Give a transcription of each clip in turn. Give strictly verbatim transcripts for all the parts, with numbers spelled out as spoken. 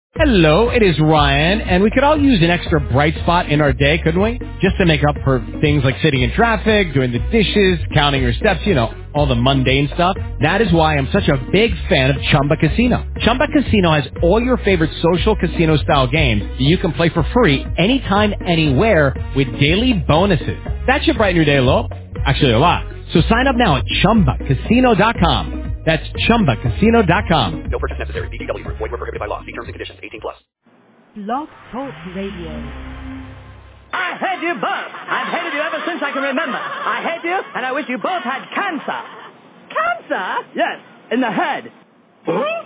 Hello, it is Ryan, and we could all use an extra bright spot in our day, couldn't we? Just to make up for things like sitting in traffic, doing the dishes, counting your steps, you know, all the mundane stuff. That is why I'm such a big fan of Chumba Casino. Chumba Casino has all your favorite social casino-style games that you can play for free anytime, anywhere with daily bonuses. That should brighten your day a little. Actually, a lot. So sign up now at Chumba Casino dot com. That's Chumba Casino dot com. No purchase necessary. V G W. Void where prohibited by law. See terms and conditions. eighteen plus. Blog Talk Radio. I hate you both. I've hated you ever since I can remember. I hate you, and I wish you both had cancer. Cancer? Yes, in the head. Huh?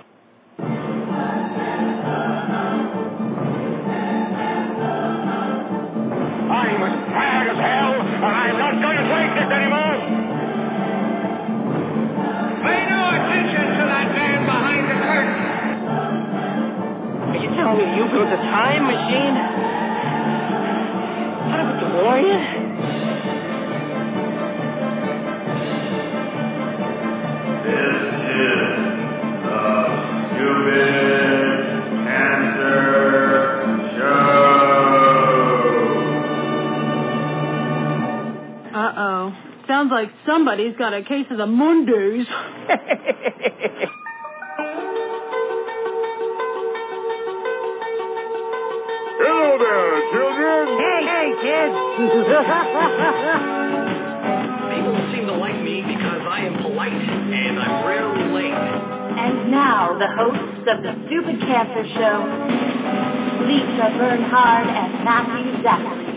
I'm as tired as hell, and I'm not going to take this anymore. Pay no attention to that man behind the curtain. Are you telling me you built a time machine? Out of a DeLorean? This is the Stupid Cancer Show. Uh-oh. Sounds like somebody's got a case of the Mondays. Hello there, children. Hey, hey, kids. People seem to like me because I am polite and I'm rarely late. And now, the hosts of the Stupid Cancer Show, Lisa Bernhard and Matthew Zachary.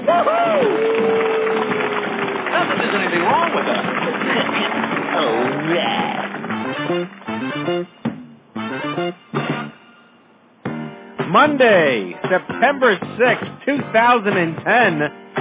Not that there's anything wrong with that. Oh, yeah. Monday, September sixth, two thousand ten,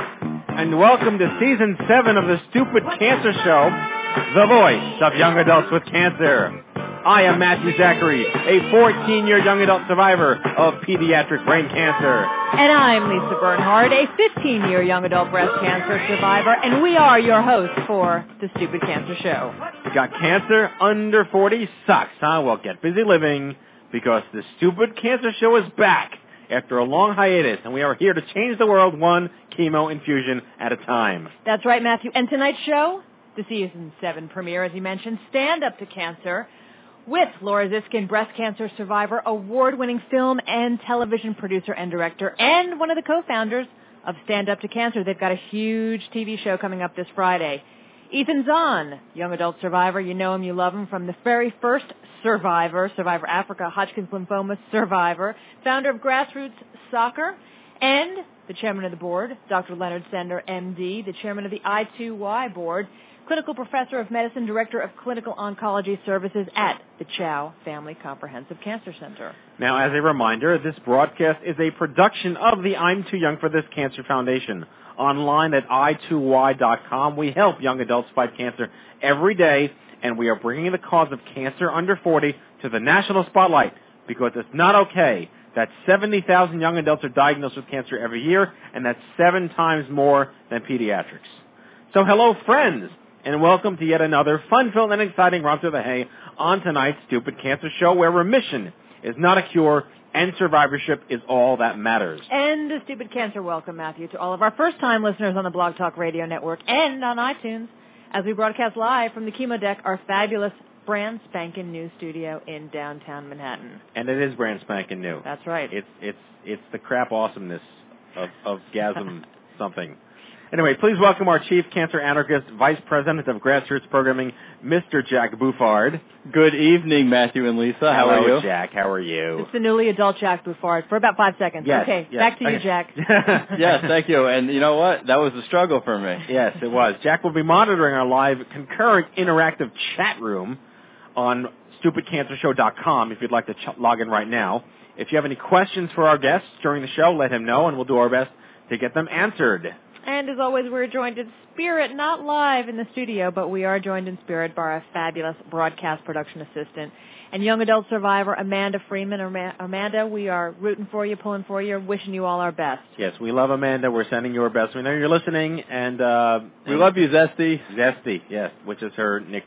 and welcome to Season seven of the Stupid Cancer Show, the voice of young adults with cancer. I am Matthew Zachary, a fourteen-year young adult survivor of pediatric brain cancer. And I'm Lisa Bernhard, a fifteen-year young adult breast cancer survivor, and we are your hosts for the Stupid Cancer Show. Got cancer under forty? Sucks, huh? Well, get busy living, because the Stupid Cancer Show is back after a long hiatus, and we are here to change the world one chemo infusion at a time. That's right, Matthew. And tonight's show, the Season seven premiere, as you mentioned, Stand Up to Cancer, with Laura Ziskin, breast cancer survivor, award-winning film and television producer and director, and one of the co-founders of Stand Up to Cancer. They've got a huge T V show coming up this Friday. Ethan Zahn, young adult survivor. You know him, you love him from the very first Survivor, Survivor Africa, Hodgkin's lymphoma survivor, founder of Grassroots Soccer, and the chairman of the board, Doctor Leonard Sender, M D, the chairman of the I two Y board, clinical professor of medicine, director of clinical oncology services at the Chow Family Comprehensive Cancer Center. Now, as a reminder, this broadcast is a production of the I'm Too Young for This Cancer Foundation. Online at I two Y dot com, we help young adults fight cancer every day, and we are bringing the cause of cancer under forty to the national spotlight, because it's not okay that seventy thousand young adults are diagnosed with cancer every year, and that's seven times more than pediatrics. So hello, friends, and welcome to yet another fun-filled and exciting romp through the hay on tonight's Stupid Cancer Show, where remission is not a cure and survivorship is all that matters. And a Stupid Cancer welcome, Matthew, to all of our first-time listeners on the Blog Talk Radio Network and on iTunes as we broadcast live from the Chemo Deck, our fabulous brand spanking new studio in downtown Manhattan. And it is brand spanking new. That's right. It's it's it's the crap awesomeness of, of Gasm something. Anyway, please welcome our chief cancer anarchist, vice president of grassroots programming, Mister Jack Buffard. Good evening, Matthew and Lisa. How Hello, are you? Jack. How are you? It's the newly adult Jack Buffard for about five seconds. Yes, okay, yes. back to Okay. you, Jack. Yes, thank you. And you know what? That was a struggle for me. Yes, it was. Jack will be monitoring our live concurrent interactive chat room on stupid cancer show dot com if you'd like to ch- log in right now. If you have any questions for our guests during the show, let him know, and we'll do our best to get them answered. And as always, we're joined in spirit, not live in the studio, but we are joined in spirit by our fabulous broadcast production assistant and young adult survivor, Amanda Freeman. Ama- Amanda, we are rooting for you, pulling for you, wishing you all our best. Yes, we love Amanda. We're sending you our best. We know you're listening, and uh, We love you, Zesty. Zesty, yes, which is her nickname.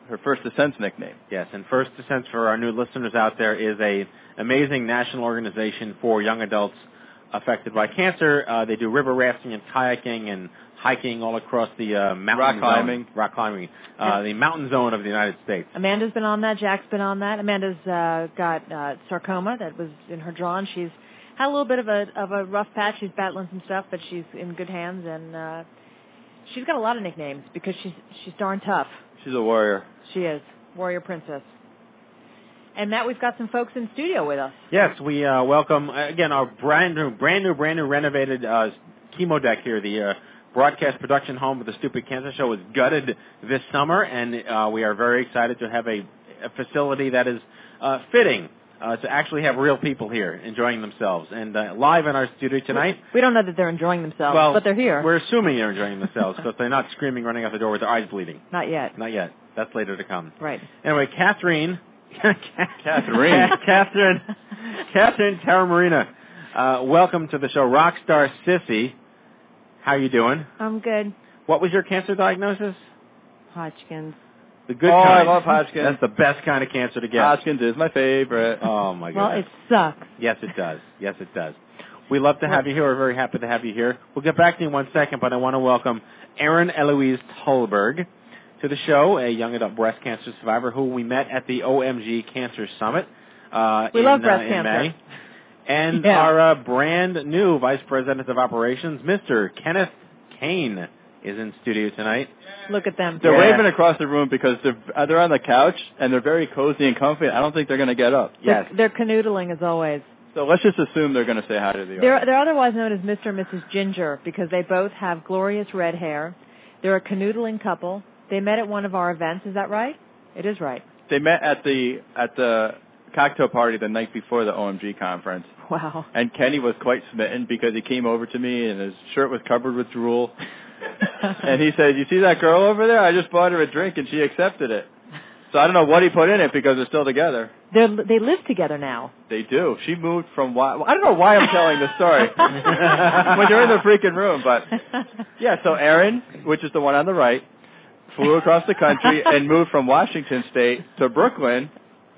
her First Descents nickname. Yes, and First Descents, for our new listeners out there, is a amazing national organization for young adults affected by cancer. Uh, they do river rafting and kayaking and hiking all across the uh, mountain rock zone, climbing, rock climbing, uh, the mountain zone of the United States. Amanda's been on that. Jack's been on that. Amanda's uh, got uh, sarcoma that was in her jaw, and she's had a little bit of a of a rough patch. She's battling some stuff, but she's in good hands, and uh, she's got a lot of nicknames because she's she's darn tough. She's a warrior. She is warrior princess. And Matt, we've got some folks in studio with us. Yes, we uh, welcome uh, again our brand new, brand new, brand new renovated uh, chemo deck here. The uh, broadcast production home of the Stupid Cancer Show was gutted this summer, and uh, we are very excited to have a, a facility that is uh, fitting uh, to actually have real people here enjoying themselves. And uh, live in our studio tonight. We don't know that they're enjoying themselves, well, but they're here. We're assuming they're enjoying themselves because they're not screaming, running out the door with their eyes bleeding. Not yet. Not yet. That's later to come. Right. Anyway, Catherine. Catherine. Catherine. Catherine Taramarina. Uh, welcome to the show. Rockstar Sissy. How you doing? I'm good. What was your cancer diagnosis? Hodgkin's. The good oh, kind. I love Hodgkin's. That's the best kind of cancer to get. Hodgkin's is my favorite. Oh, my Well, goodness. it sucks. Yes, it does. Yes, it does. We love to have you here. We're very happy to have you here. We'll get back to you in one second, but I want to welcome Erin Eloise Tolberg to the show, a young adult breast cancer survivor who we met at the O M G Cancer Summit uh, we in, love breast uh, in cancer. May. And Yeah. our uh, brand new Vice President of Operations, Mister Kenneth Kane, is in studio tonight. Look at them. They're Yeah. waving across the room because they're uh, they're on the couch and they're very cozy and comfy. I don't think they're going to get up. Yes. They're, they're canoodling as always. So let's just assume they're going to say hi to the They're, audience. they're otherwise known as Mister and Missus Ginger because they both have glorious red hair. They're a canoodling couple. They met at one of our events. Is that right? It is right. They met at the at the cocktail party the night before the O M G conference. Wow. And Kenny was quite smitten because he came over to me and his shirt was covered with drool. And he said, "You see that girl over there? I just bought her a drink and she accepted it." So I don't know what he put in it because they're still together. They're, they live together now. They do. She moved from why I don't know why I'm telling this story when you're in the freaking room, but yeah. So Erin, which is the one on the right, flew across the country and moved from Washington State to Brooklyn.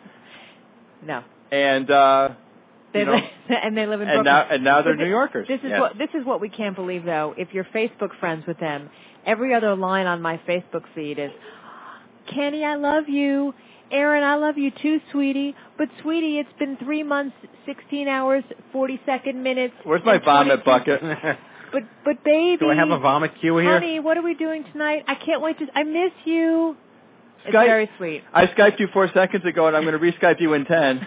No. And uh, They you know, li- and they live in and Brooklyn. now and now they're This- New Yorkers. This is Yes. what this is what we can't believe though. If you're Facebook friends with them, every other line on my Facebook feed is, "Kenny, I love you. Erin, I love you too, sweetie. But sweetie, it's been three months, sixteen hours, forty-second minutes. Where's my and vomit twenty-two bucket? But but baby, Do I have a vomit cue here? honey, what are we doing tonight? I can't wait to. I miss you. It's Skype- very sweet. I Skyped you four seconds ago, and I'm going to re-Skype you in ten.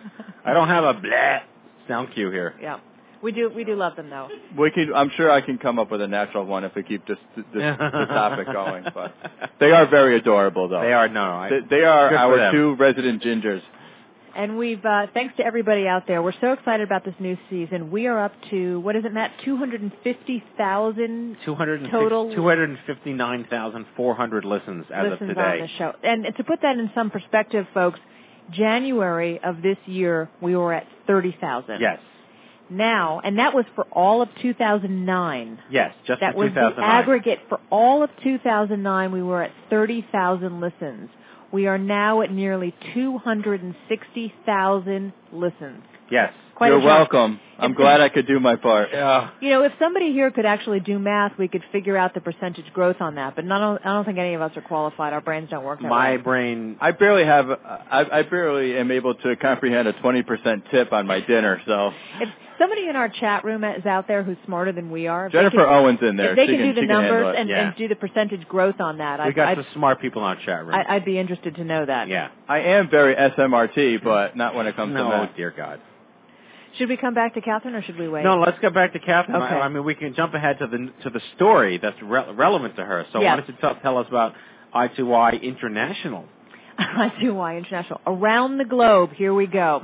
I don't have a bleh sound cue here. Yeah, we do we do love them though. We can. I'm sure I can come up with a natural one if we keep this this, this topic going. But they are very adorable, though. They are no. I, They, they are good for our them. two resident gingers. And we've, uh, thanks to everybody out there, we're so excited about this new season. We are up to, what is it, Matt, two hundred fifty thousand total two hundred fifty-nine thousand four hundred listens as listens of today. on the show. And to put that in some perspective, folks, January of this year, we were at thirty thousand. Yes. Now, and that was for all of two thousand nine. Yes, just That for was two the thousand nine. aggregate for all of two thousand nine. We were at thirty thousand listens. We are now at nearly two hundred sixty thousand listens. Yes. Quite You're a jump. welcome. I'm glad I could do my part. Yeah. You know, if somebody here could actually do math, we could figure out the percentage growth on that. But not, I don't think any of us are qualified. Our brains don't work that My way. brain. I barely have. I, I barely am able to comprehend a twenty percent tip on my dinner. So If somebody in our chat room is out there who's smarter than we are, if they Jennifer could- Owens in there. If they she can can, do the she can handle numbers it. and, Yeah. and do the percentage growth on that, We I'd, got I'd, some smart people in our chat room. I- I'd be interested to know that. yeah. I am very S M R T, but not when it comes No, to math. dear God. Should we come back to Catherine or should we wait? No, let's get back to Catherine. Okay. I, I mean, we can jump ahead to the to the story that's re- relevant to her. So Yes. why don't you tell, tell us about I two Y International? I do Y International. Around the globe, here we go.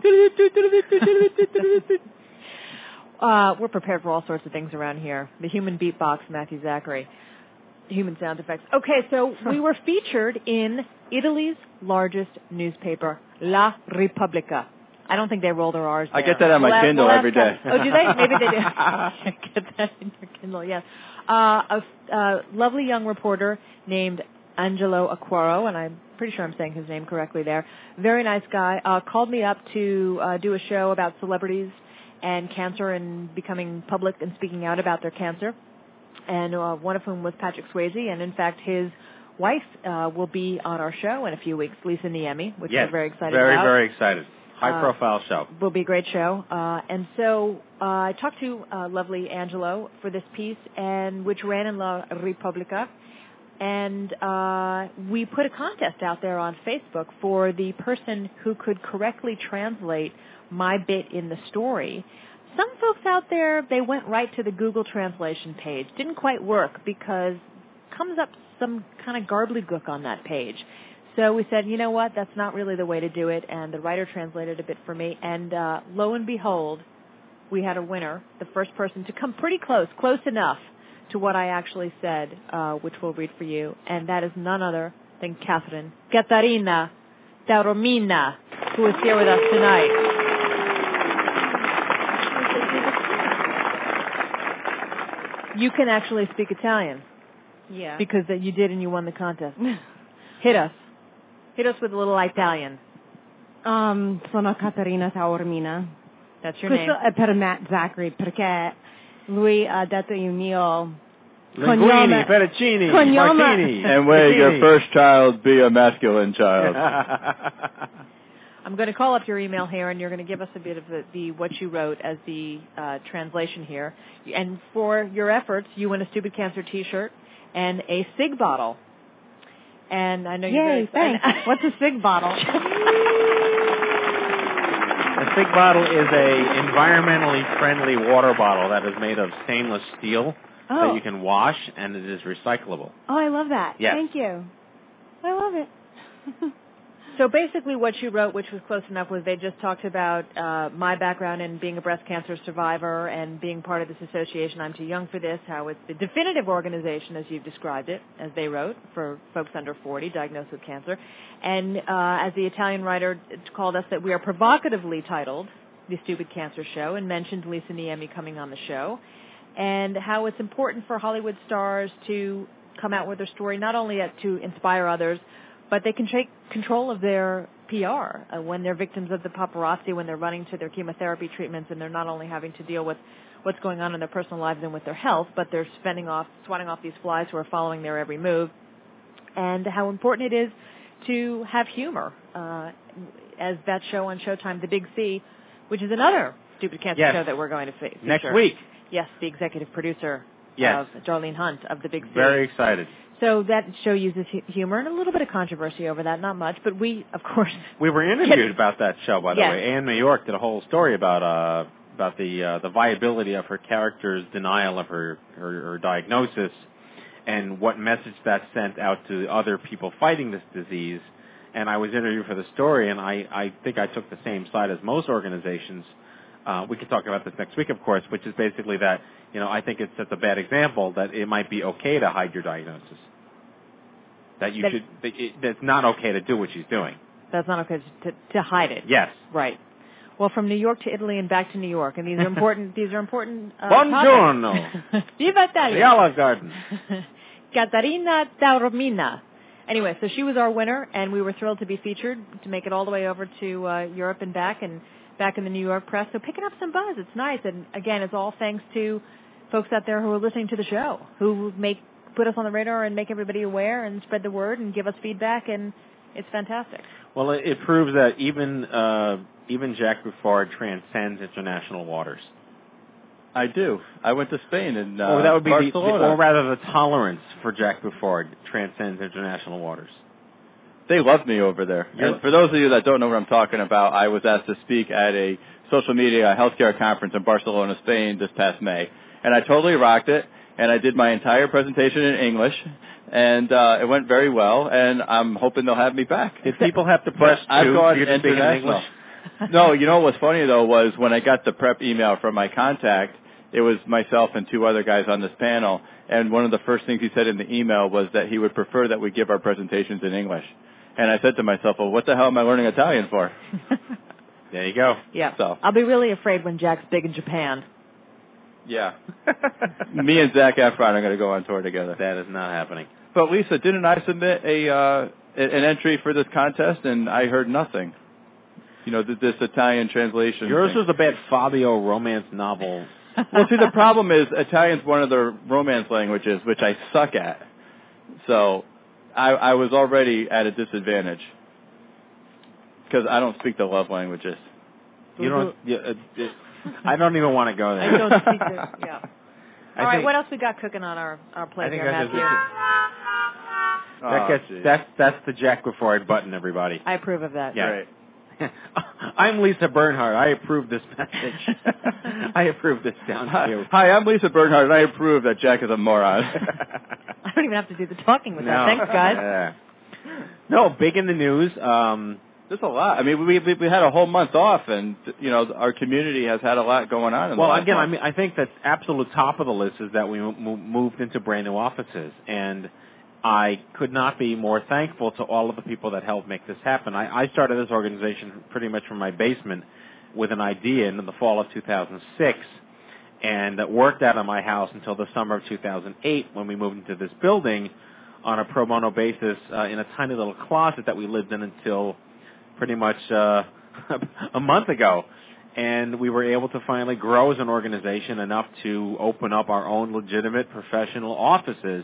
uh, we're prepared for all sorts of things around here. The human beatbox, Matthew Zachary. Human sound effects. Okay, so we were featured in Italy's largest newspaper, La Repubblica. I don't think they roll their R's there. I get that on my The la- Kindle the last every day. time- Oh, do they? Maybe they do. Get that in your Kindle, yes. Uh, a, a lovely young reporter named Angelo Acquaro, and I pretty sure I'm saying his name correctly there. Very nice guy. Uh, called me up to uh, do a show about celebrities and cancer and becoming public and speaking out about their cancer. And uh, one of whom was Patrick Swayze, and in fact his wife uh, will be on our show in a few weeks, Lisa Niemi, which yes, we're very excited very, about. Very, very excited. High-profile uh, show. Will be a great show. Uh, and so uh, I talked to uh, lovely Angelo for this piece, and which ran in La Repubblica. And uh, we put a contest out there on Facebook for the person who could correctly translate my bit in the story. Some folks out there, they went right to the Google translation page. Didn't quite work because comes up some kind of garbly-gook on that page. So we said, you know what, that's not really the way to do it, and the writer translated a bit for me, and uh, lo and behold, we had a winner, the first person to come pretty close, close enough to what I actually said, uh, which we'll read for you, and that is none other than Catherine Catarina Taormina, who is here with us tonight. You can actually speak Italian. Yeah. Because that you did and you won the contest. Hit us. Hit us with a little Italian. Um, sono Caterina Taormina. That's your Questo name. è per Matt Zachary perché lui ha detto il mio Linguini, cognome. fettuccini, Cognome. martini. And may your first child be a masculine child. I'm going to call up your email here, and you're going to give us a bit of the, the what you wrote as the uh, translation here. And for your efforts, you win a Stupid Cancer T-shirt and a Sig bottle. And I know you're Yay, very excited. thanks. What's a Sig bottle? A Sig bottle is a environmentally friendly water bottle that is made of stainless steel Oh. that you can wash, and it is recyclable. Oh, I love that. Yes. Thank you. I love it. So basically what you wrote, which was close enough, was they just talked about uh, my background in being a breast cancer survivor and being part of this association, I'm Too Young for This, how it's the definitive organization, as you've described it, as they wrote, for folks under forty diagnosed with cancer. And uh, as the Italian writer called us, that we are provocatively titled The Stupid Cancer Show, and mentioned Lisa Niemi coming on the show, and how it's important for Hollywood stars to come out with their story, not only to inspire others, but they can take control of their P R uh, when they're victims of the paparazzi, when they're running to their chemotherapy treatments, and they're not only having to deal with what's going on in their personal lives and with their health, but they're spending off, swatting off these flies who are following their every move, and how important it is to have humor, uh, as that show on Showtime, The Big C, which is another Stupid Cancer Yes. show that we're going to fe- feature. Next week. Yes, the executive producer Yes. of Darlene Hunt of The Big C. Very excited. So that show uses hu- humor and a little bit of controversy over that, not much, but we, of course... We were interviewed about that show, by the Yes. way. Anne New York did a whole story about uh, about the uh, the viability of her character's denial of her, her her diagnosis and what message that sent out to other people fighting this disease. And I was interviewed for the story, and I, I think I took the same side as most organizations. Uh, we could talk about this next week, of course, which is basically that, you know, I think it sets a bad example that it might be okay to hide your diagnosis. That you That- should, that it, that's not okay to do what she's doing. That's not okay to, to hide it. Yes. Right. Well, from New York to Italy and back to New York, and these are important. These are important. Uh, Buongiorno. topics. Viva Italia. The Olive Garden. Catarina Taormina. Anyway, so she was our winner, and we were thrilled to be featured, to make it all the way over to uh, Europe and back, and back in the New York press. So picking up some buzz. It's nice, and again, it's all thanks to folks out there who are listening to the show, who make put us on the radar and make everybody aware and spread the word and give us feedback, and it's fantastic. Well, it, it proves that even uh, even Jack Buffard transcends international waters. I do. I went to Spain and uh, or that would be the, the, Barcelona. or rather, the tolerance for Jack Buffard transcends international waters. They love me over there. You're- And for those of you that don't know what I'm talking about, I was asked to speak at a social media healthcare conference in Barcelona, Spain this past May. And I totally rocked it, and I did my entire presentation in English, and uh, it went very well, and I'm hoping they'll have me back. Did people have to press I've two gone for you to speak in international. English? No, you know what's funny, though, was when I got the prep email from my contact, it was myself and two other guys on this panel, and one of the first things he said in the email was that he would prefer that we give our presentations in English. And I said to myself, well, what the hell am I learning Italian for? There you go. Yeah. So. I'll be really afraid when Jack's big in Japan. Yeah. Me and Zac Efron are going to go on tour together. That is not happening. But Lisa, didn't I submit a uh, an entry for this contest and I heard nothing? You know, this Italian translation. Yours thing. was a bad Fabio romance novel. Well, see, the problem is Italian's one of the romance languages, which I suck at. So I, I was already at a disadvantage because I don't speak the love languages. You don't. You, uh, it, I don't even want to go there. I don't speak the, yeah. I All right, think, what else we got cooking on our, our plate I think here, that Matthew? That gets, Oh, that's that's the Jack before I'd button, everybody. I approve of that. Yeah. Right. I'm Lisa Bernhardt. I approve this message. I approve this down to you. Hi, I'm Lisa Bernhardt, and I approve that Jack is a moron. I don't even have to do the talking with No. that. Thanks, guys. Yeah. No, big in the news. Um, There's a lot. I mean, we, we we had a whole month off, and you know, our community has had a lot going on. In well, the last again, month. I mean, I think that's absolute top of the list is that we mo- moved into brand new offices, and I could not be more thankful to all of the people that helped make this happen. I, I started this organization pretty much from my basement with an idea in the fall of two thousand six, and that worked out of my house until the summer of two thousand eight when we moved into this building on a pro bono basis uh, in a tiny little closet that we lived in until pretty much uh, a month ago. And we were able to finally grow as an organization enough to open up our own legitimate professional offices.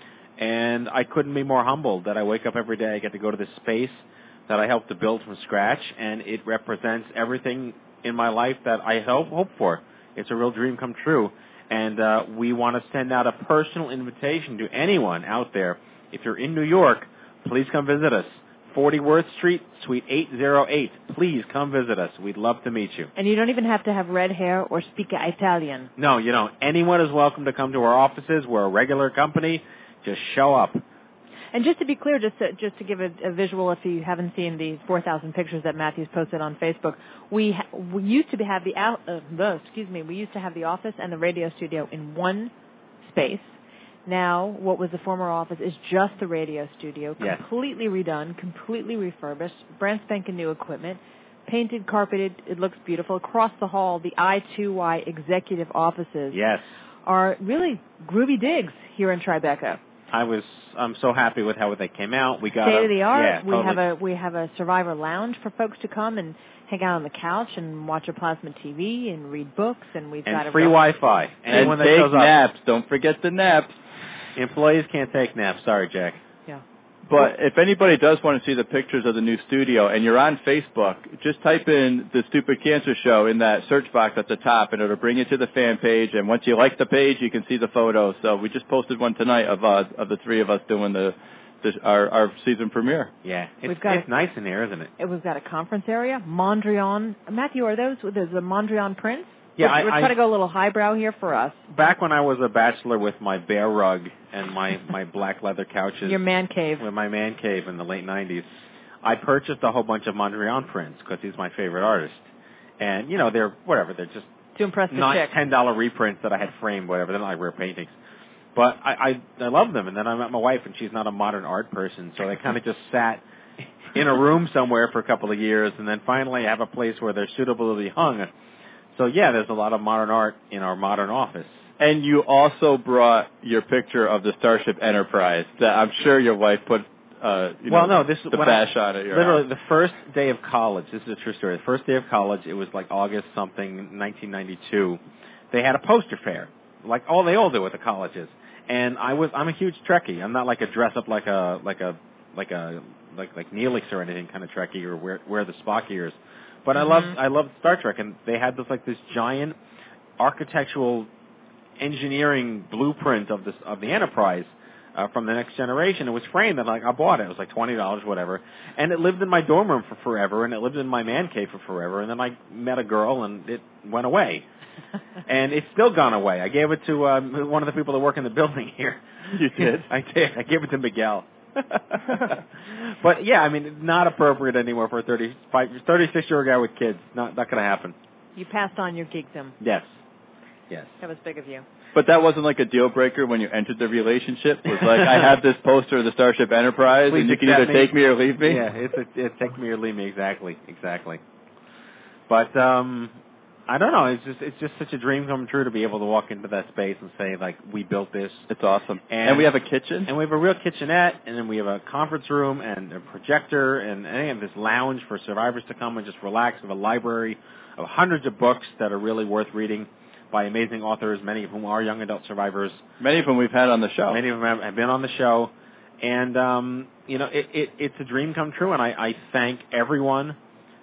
And I couldn't be more humbled that I wake up every day, I get to go to this space that I helped to build from scratch, and it represents everything in my life that I hope, hope for. It's a real dream come true. And uh, we want to send out a personal invitation to anyone out there. If you're in New York, please come visit us. forty Worth Street, Suite eight oh eight. Please come visit us. We'd love to meet you. And you don't even have to have red hair or speak Italian. No, you don't. Anyone is welcome to come to our offices. We're a regular company. Just show up. And just to be clear, just to, just to give a, a visual, if you haven't seen the four thousand pictures that Matthew's posted on Facebook, we ha- we used to have the out, uh, the, excuse me, we used to have the office and the radio studio in one space. Now, what was the former office is just the radio studio, Yes. completely redone, completely refurbished, brand spanking new equipment, painted, carpeted. It looks beautiful. Across the hall, the I two Y executive offices Yes. are really groovy digs here in Tribeca. I was. I'm so happy with how they came out. We got State a, of the art. Yeah, we totally. have a we have a Survivor lounge for folks to come and hang out on the couch and watch a plasma T V and read books, and we've and got a free Wi-Fi. Anyone and that take shows up. naps. Don't forget the naps. Employees can't take naps. Sorry, Jack. Yeah. But if anybody does want to see the pictures of the new studio and you're on Facebook, just type in the Stupid Cancer Show in that search box at the top and it'll bring you to the fan page. And once you like the page, you can see the photos. So we just posted one tonight of uh, of the three of us doing the, the our, our season premiere. Yeah. It's, We've got it's nice in here, isn't it? It was got a conference area. Mondrian. Matthew, are those, there's a Mondrian prints? Yeah, we're, I- we're I- trying to go a little highbrow here for us. Back when I was a bachelor with my bear rug and my, my black leather couches. Your man cave. With my man cave in the late nineties, I purchased a whole bunch of Mondrian prints because he's my favorite artist. And, you know, they're, whatever, they're just To impress the nine, chick. ten dollar reprints that I had framed, whatever. They're not like rare paintings. But I, I, I love them. And then I met my wife, and she's not a modern art person, so they kind of just sat in a room somewhere for a couple of years, and then finally I have a place where they're suitable to be hung. So, yeah, there's a lot of modern art in our modern office. And you also brought your picture of the Starship Enterprise that I'm sure your wife put, uh, you well, know, no, this the when bash I, on it. Your Literally, house. the first day of college, this is a true story, the first day of college, it was like August something, nineteen ninety-two, they had a poster fair, like all they all do at the colleges. And I was, I'm a huge Trekkie. I'm not like a dress up like a, like a, like a, like, like Neelix or anything kind of Trekkie or wear, wear the Spock ears. But Mm-hmm. I loved, I loved Star Trek, and they had this like this giant architectural engineering blueprint of this of the Enterprise uh, from the Next Generation. It was framed, and like I bought it. It was like twenty dollars, whatever. And it lived in my dorm room for forever, and it lived in my man cave for forever. And then I met a girl, and it went away. And it's still gone away. I gave it to um, one of the people that work in the building here. You did? I did. I gave it to Miguel. But yeah, I mean, not appropriate anymore for a thirty-five, thirty-six-year-old guy with kids. Not not going to happen. You passed on your geekdom. Yes. Yes. That was big of you. But that wasn't like a deal breaker when you entered the relationship. It was like, I have this poster of the Starship Enterprise, Please and you can accept either me. take me or leave me. Yeah, it's a, it's take me or leave me. Exactly, exactly. But um, I don't know. It's just it's just such a dream come true to be able to walk into that space and say, like, we built this. It's awesome. And, and we have a kitchen. And we have a real kitchenette, and then we have a conference room and a projector, and, and we have this lounge for survivors to come and just relax. We have a library of hundreds of books that are really worth reading by amazing authors, many of whom are young adult survivors. Many of whom we've had on the show. Many of them have been on the show. And, um, you know, it, it, it's a dream come true, and I, I thank everyone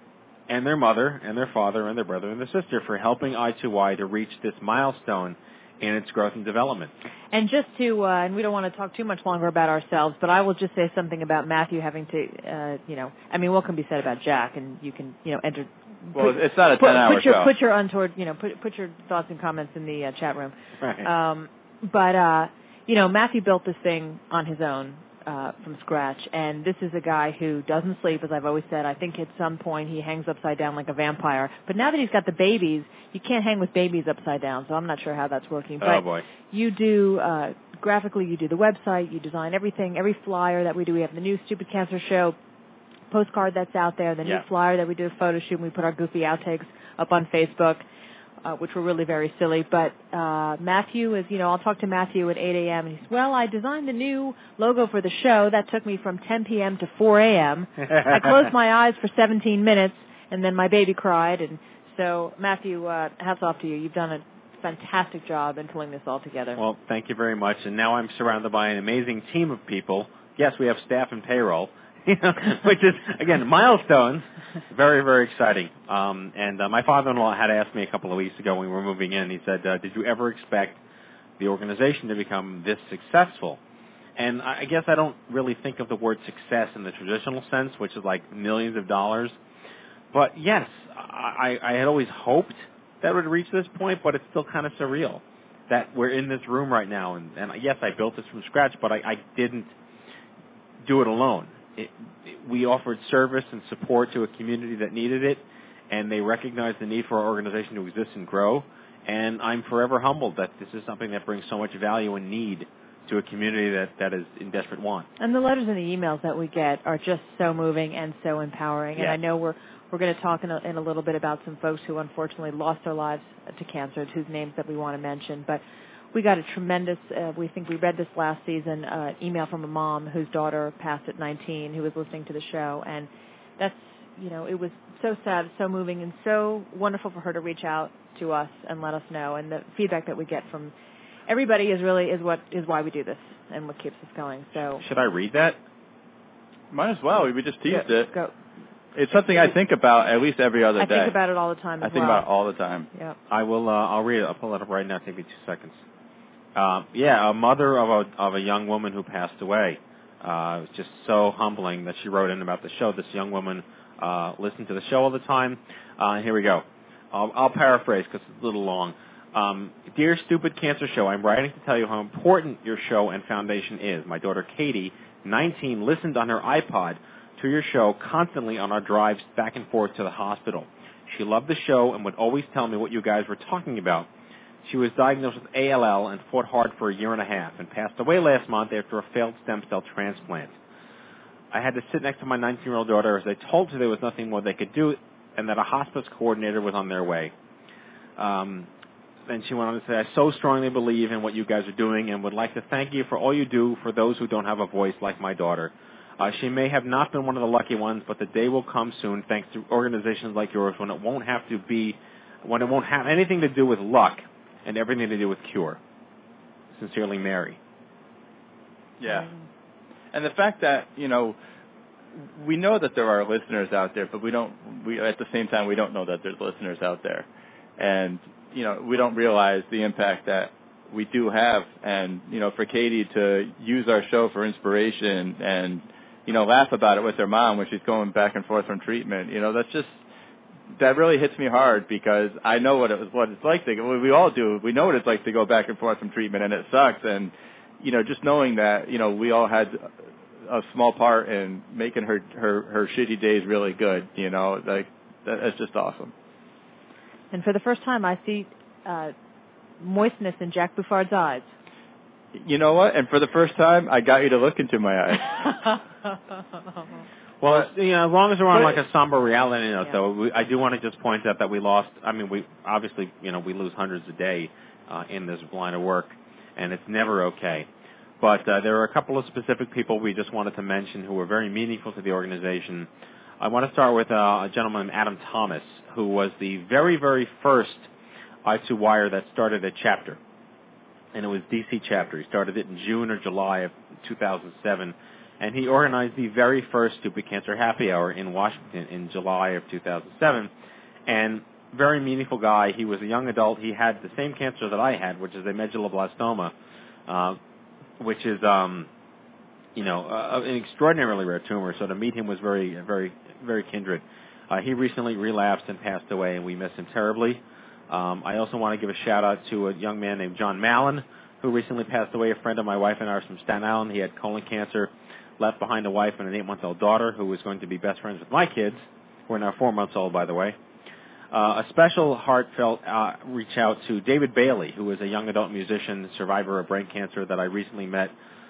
and their mother and their father and their brother and their sister for helping I two Y to reach this milestone in its growth and development. And just to, uh, and we don't want to talk too much longer about ourselves, but I will just say something about Matthew having to, uh, you know, I mean, what can be said about Jack, and you can, you know, enter. Well, put, it's not a put, ten-hour put your, show. Put your untoward, you know, put put your thoughts and comments in the uh, chat room. Right. Um, but uh, you know, Matthew built this thing on his own. Uh, from scratch, and this is a guy who doesn't sleep, as I've always said. I think at some point he hangs upside down like a vampire. But now that he's got the babies, you can't hang with babies upside down, so I'm not sure how that's working. Oh, but boy. You do, uh, graphically, you do the website, you design everything, every flyer that we do. We have the new Stupid Cancer Show postcard that's out there, the Yeah. new flyer that we do a photo shoot, and we put our goofy outtakes up on Facebook. Uh, which were really very silly. But uh, Matthew is, you know, I'll talk to Matthew at eight a.m. and he's, well, I designed the new logo for the show. That took me from ten p.m. to four a.m. I closed my eyes for seventeen minutes, and then my baby cried. And so, Matthew, uh, hats off to you. You've done a fantastic job in pulling this all together. Well, thank you very much. And now I'm surrounded by an amazing team of people. Yes, we have staff and payroll. Which is, again, milestones. Very, very exciting. Um, and uh, my father-in-law had asked me a couple of weeks ago when we were moving in, he said, uh, did you ever expect the organization to become this successful? And I, I guess I don't really think of the word success in the traditional sense, which is like millions of dollars. But yes, I, I had always hoped that it would reach this point, but it's still kind of surreal that we're in this room right now. And, and yes, I built this from scratch, but I, I didn't do it alone. It, it, we offered service and support to a community that needed it, and they recognized the need for our organization to exist and grow. And I'm forever humbled that this is something that brings so much value and need to a community that, that is in desperate want. And the letters and the emails that we get are just so moving and so empowering. Yes. And I know we're we're going to talk in a, in a little bit about some folks who unfortunately lost their lives to cancer, whose names that we want to mention. But we got a tremendous, uh, we think we read this last season, uh, email from a mom whose daughter passed at nineteen who was listening to the show. And that's, you know, it was so sad, so moving, and so wonderful for her to reach out to us and let us know. And the feedback that we get from everybody is really is what is why we do this and what keeps us going. So should I read that? Might as well. We just teased yeah, it. Go. It's something I think about at least every other I day. I think about it all the time as I think well. about it all the time. Yeah. I will. Uh, I'll read it. I'll pull it up right now. Take me two seconds. Uh, yeah, a mother of a of a young woman who passed away. Uh, it was just so humbling that she wrote in about the show. This young woman uh, listened to the show all the time. Uh, here we go. I'll, I'll paraphrase because it's a little long. Um, Dear Stupid Cancer Show, I'm writing to tell you how important your show and foundation is. My daughter Katie, nineteen, listened on her iPod to your show constantly on our drives back and forth to the hospital. She loved the show and would always tell me what you guys were talking about. She was diagnosed with A L L and fought hard for a year and a half and passed away last month after a failed stem cell transplant. I had to sit next to my nineteen-year-old daughter as I told her there was nothing more they could do and that a hospice coordinator was on their way. Um, then she went on to say, I so strongly believe in what you guys are doing and would like to thank you for all you do for those who don't have a voice like my daughter. Uh, she may have not been one of the lucky ones, but the day will come soon thanks to organizations like yours when it won't have to be, when it won't have anything to do with luck and everything to do with cure. Sincerely, Mary. Yeah. And the fact that, you know, we know that there are listeners out there, but we don't, we, at the same time, we don't know that there's listeners out there. And, you know, we don't realize the impact that we do have. And, you know, for Katie to use our show for inspiration and, you know, laugh about it with her mom when she's going back and forth from treatment, you know, that's just, that really hits me hard because I know what it was, what it's like to, we all do, we know what it's like to go back and forth from treatment, and it sucks. And, you know, just knowing that, you know, we all had a small part in making her, her, her shitty days really good, you know, like, that, that's just awesome. And for the first time, I see uh, moistness in Jack Buffard's eyes. You know what? And for the first time, I got you to look into my eyes. Well, But- you know, as long as we're on but- like a somber reality note, Yeah. though, we, I do want to just point out that we lost. I mean, we obviously, you know, we lose hundreds a day uh, in this line of work, and it's never okay. But uh, there are a couple of specific people we just wanted to mention who were very meaningful to the organization. I want to start with uh, a gentleman, Adam Thomas, who was the very, very first I two Wire that started a chapter, and it was D C chapter. He started it in June or July of two thousand seven. And he organized the very first Stupid Cancer Happy Hour in Washington in July of two thousand seven. And very meaningful guy. He was a young adult. He had the same cancer that I had, which is a medulloblastoma, uh, which is, um, you know, uh, an extraordinarily rare tumor. So to meet him was very, very, very kindred. Uh, he recently relapsed and passed away, and we miss him terribly. Um, I also want to give a shout-out to a young man named John Mallon, who recently passed away. A friend of my wife and ours from Staten Island. He had colon cancer. Left behind a wife and an eight-month-old daughter who was going to be best friends with my kids, who are now four months old, by the way. Uh, a special heartfelt uh, reach out to David Bailey, who is a young adult musician, survivor of brain cancer that I recently met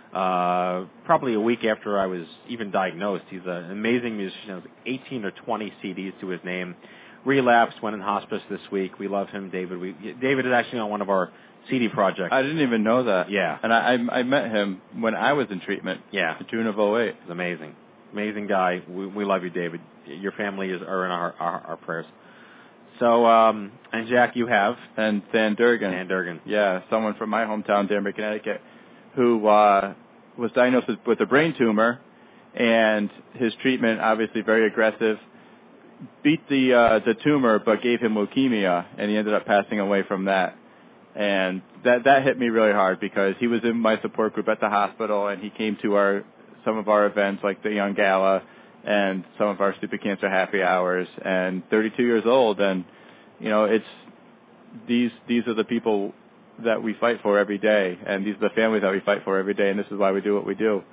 uh, probably a week after I was even diagnosed. He's an amazing musician, has eighteen or twenty C Ds to his name. Relapsed, went in hospice this week. We love him, David. We, David is actually on one of our C D project. I didn't even know that. Yeah. And I, I I met him when I was in treatment. Yeah. In June of oh eight. He's amazing. Amazing guy. We, we love you, David. Your family is are in our, our, our prayers. So, um, and Jack, you have? And Dan Durgan. Dan Durgan. Yeah, someone from my hometown, Danbury, Connecticut, who uh, was diagnosed with, with a brain tumor, and his treatment, obviously very aggressive, beat the uh, the tumor but gave him leukemia, and he ended up passing away from that. And that that hit me really hard because he was in my support group at the hospital, and he came to our some of our events like the Young Gala and some of our Stupid Cancer Happy Hours. And thirty-two years old, and you know it's these these are the people that we fight for every day, and these are the families that we fight for every day, and this is why we do what we do.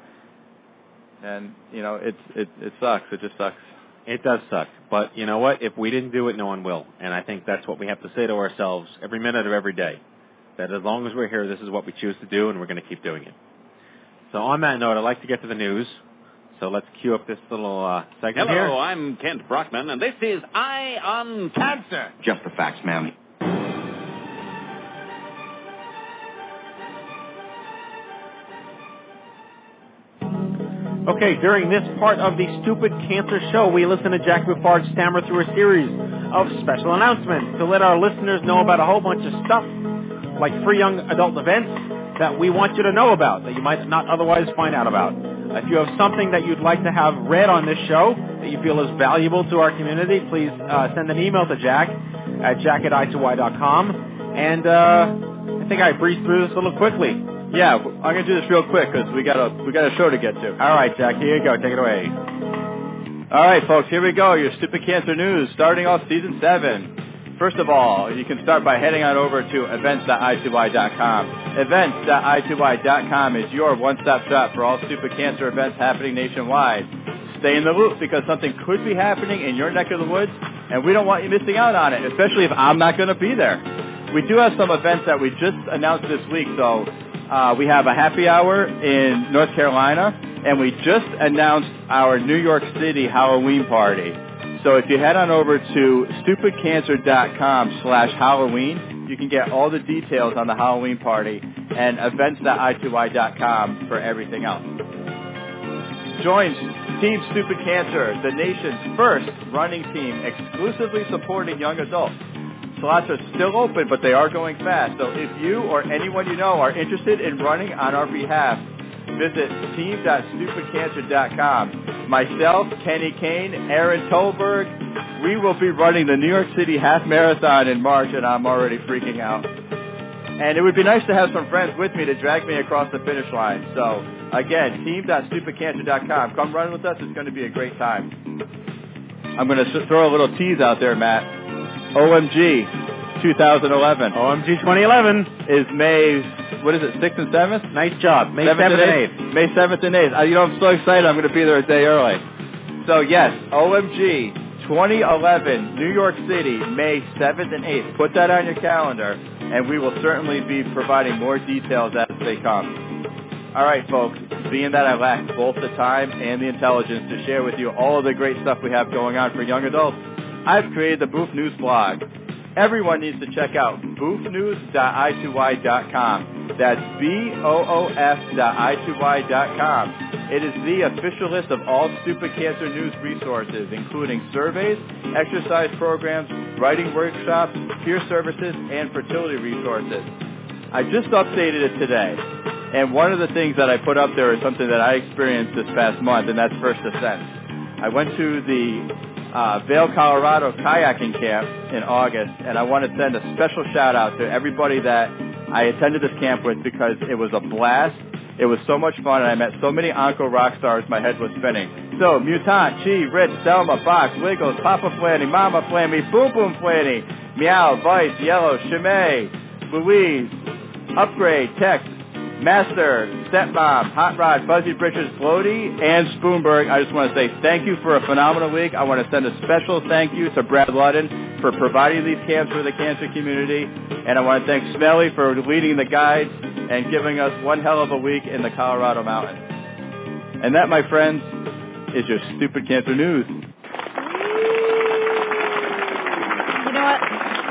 And you know it's it it sucks. It just sucks. It does suck, but you know what? If we didn't do it, no one will. And I think that's what we have to say to ourselves every minute of every day, that as long as we're here, this is what we choose to do, and we're going to keep doing it. So on that note, I'd like to get to the news. So let's cue up this little uh, segment Hello, here. I'm Kent Brockman, and this is Eye on Cancer. Just the facts, ma'am. Okay, during this part of the Stupid Cancer Show, we listen to Jack Buffard stammer through a series of special announcements to let our listeners know about a whole bunch of stuff, like free young adult events that we want you to know about, that you might not otherwise find out about. If you have something that you'd like to have read on this show that you feel is valuable to our community, please uh, send an email to Jack at jack at i two y dot com. And uh, I think I breezed through this a little quickly. Yeah, I'm going to do this real quick because we got a we got a show to get to. All right, Jack, here you go. Take it away. All right, folks, here we go. Your Stupid Cancer News, starting off season seven. First of all, you can start by heading on over to events dot i two y dot com. events dot i two y dot com is your one-stop shop for all stupid cancer events happening nationwide. Stay in the loop because something could be happening in your neck of the woods, and we don't want you missing out on it, especially if I'm not going to be there. We do have some events that we just announced this week, so uh, we have a happy hour in North Carolina, and we just announced our New York City Halloween party. So if you head on over to stupid cancer dot com slash Halloween, you can get all the details on the Halloween party, and events dot i two y dot com for everything else. Join Team Stupid Cancer, the nation's first running team exclusively supporting young adults. Slots are still open, but they are going fast. So if you or anyone you know are interested in running on our behalf, visit team dot stupid cancer dot com. Myself, Kenny Kane, Aaron Tolberg, we will be running the New York City Half Marathon in March, and I'm already freaking out. And it would be nice to have some friends with me to drag me across the finish line. So, again, team dot stupid cancer dot com. Come run with us. It's going to be a great time. I'm going to throw a little tease out there, Matt. O M G twenty eleven. O M G twenty eleven is May, what is it, sixth and seventh? Nice job. May seventh and eighth. May seventh and eighth. You know, I'm so excited. I'm going to be there a day early. So, yes, O M G twenty eleven, New York City, May seventh and eighth. Put that on your calendar, and we will certainly be providing more details as they come. All right, folks. being that I lack both the time and the intelligence to share with you all of the great stuff we have going on for young adults, I've created the Boof News blog. Everyone needs to check out boof news dot i two y dot com. That's B O O F dot I two Y dot com. It is the official list of all stupid cancer news resources, including surveys, exercise programs, writing workshops, peer services, and fertility resources. I just updated it today, and one of the things that I put up there is something that I experienced this past month, and that's First Ascent. I went to the uh, Vail, Colorado kayaking camp in August, and I want to send a special shout out to everybody that I attended this camp with because it was a blast. It was so much fun, and I met so many Onco rock stars, my head was spinning. So, Mutant, Chi, Rich, Selma, Fox, Wiggles, Papa Flanny, Mama Flanny, Boom Boom Flanny, Meow, Vice, Yellow, Chimay, Louise, Upgrade, Tex, Master, Stepmom, Hot Rod, Fuzzy Britches, Floaty, and Spoonberg. I just want to say thank you for a phenomenal week. I want to send a special thank you to Brad Ludden for providing these camps for the cancer community. And I want to thank Smelly for leading the guides and giving us one hell of a week in the Colorado mountains. And that, my friends, is your stupid cancer news. You know what?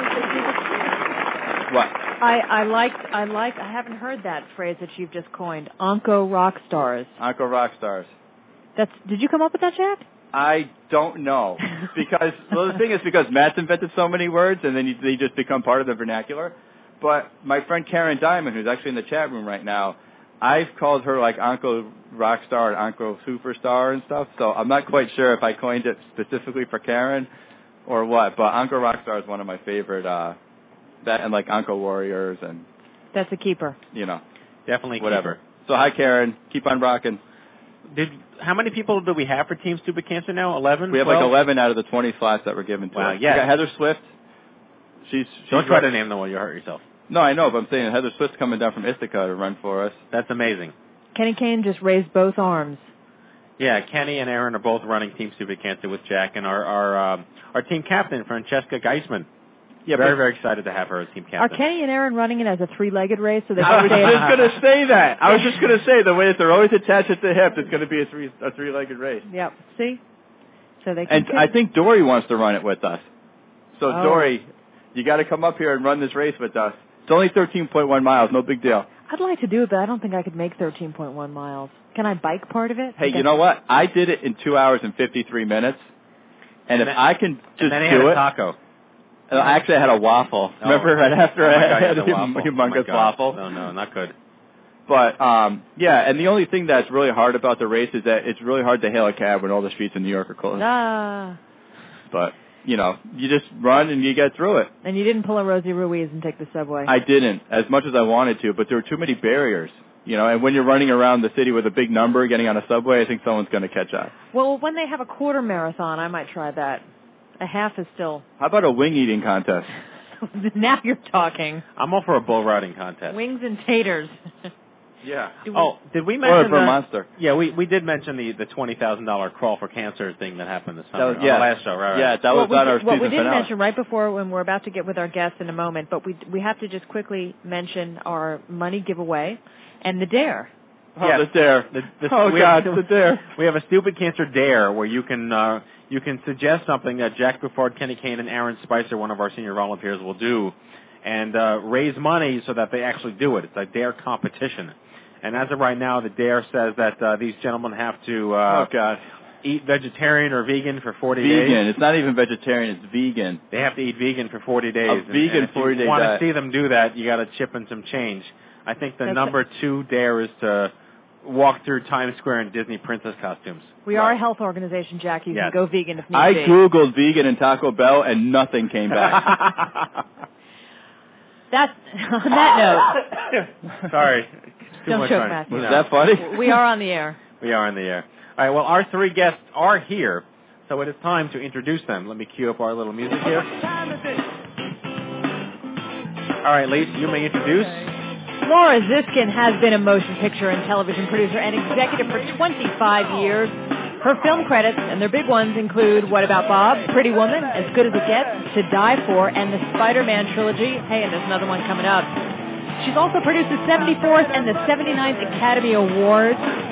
What? I, I liked, I liked, I haven't heard that phrase that you've just coined, Onco rock stars. Onco rock stars. That's, did you come up with that, Jack? I don't know. Because, well, the thing is because Matt's invented so many words and then you, they just become part of the vernacular. But my friend Karen Diamond, who's actually in the chat room right now, I've called her like Onco rock star and Onco superstar and stuff. So I'm not quite sure if I coined it specifically for Karen or what. But Onco rock star is one of my favorite, uh, that and like Onco warriors and. That's a keeper. You know. Definitely whatever. Keeper. So hi Karen, keep on rocking. Did how many people do we have for Team Stupid Cancer now? Eleven. We have twelve? like eleven out of the twenty slots that were given to wow, us. Yeah. We got Heather Swift. She's, she's Don't try right. to name them while you hurt yourself. No, I know, but I'm saying Heather Swift's coming down from Ithaca to run for us. That's amazing. Kenny Kane just raised both arms. Yeah, Kenny and Aaron are both running Team Stupid Cancer with Jack, and our our um, our team captain Francesca Geisman. Yeah, very very excited to have her as team captain. Are Kenny and Aaron running it as a three-legged race? So they I was stay just going to say that. I was just going to say the way that they're always attached at the hip, it's going to be a three a three-legged race. Yep. See. So they. And I think Dory wants to run it with us. So oh. Dory, you got to come up here and run this race with us. It's only thirteen point one miles, no big deal. I'd like to do it, but I don't think I could make thirteen point one miles. Can I bike part of it? Hey, you know what? I did it in two hours and fifty-three minutes. And, and if then, I can just and then do had it. a taco. Uh, actually, I had a waffle. Oh. Remember right after oh I God, had a waffle. humongous oh waffle? No, no, not good. But, um, yeah, and the only thing that's really hard about the race is that it's really hard to hail a cab when all the streets in New York are closed. Ah. But, you know, you just run and you get through it. And you didn't pull a Rosie Ruiz and take the subway. I didn't, as much as I wanted to, but there were too many barriers. You know, and when you're running around the city with a big number, getting on a subway, I think someone's going to catch up. Well, when they have a quarter marathon, I might try that. A half is still... How about a wing eating contest? Now you're talking. I'm all for a bull riding contest. Wings and taters. Yeah. We, oh, did we or mention for the, Monster? Yeah, we we did mention the the twenty thousand dollar crawl for cancer thing that happened this summer. That was, yeah. On the last show, right? right. Yeah, that what was on we, our What season we didn't finale. mention right before when we're about to get with our guests in a moment, but we we have to just quickly mention our money giveaway and the dare. Oh, yes. the dare. The, the, oh, we God, have, the dare. We have a Stupid Cancer Dare where you can uh, you can suggest something that Jack Buffard, Kenny Kane, and Aaron Spicer, one of our senior volunteers, will do, and uh, raise money so that they actually do it. It's a dare competition. And as of right now, the dare says that uh, these gentlemen have to uh, oh, God. eat vegetarian or vegan for forty vegan. days. Vegan. It's not even vegetarian. It's vegan. They have to eat vegan for forty days. A and, vegan and if forty-day you want diet. to see them do that, you got to chip in some change. I think the That's number two dare is to walk through Times Square in Disney princess costumes. We right. are a health organization, Jack. You yes. can go vegan if need I be. Googled vegan and Taco Bell, and nothing came back. That's, on that note. Sorry. Too Don't much choke, fun. Matthew. Was that funny? We are on the air. We are on the air. All right, well, our three guests are here, so it is time to introduce them. Let me cue up our little music here. All right, Lisa, you may introduce. Laura Ziskin has been a motion picture and television producer and executive for twenty-five years. Her film credits, and their big ones, include What About Bob, Pretty Woman, As Good as It Gets, To Die For, and the Spider-Man trilogy. Hey, and there's another one coming up. She's also produced the seventy-fourth and the seventy-ninth Academy Awards.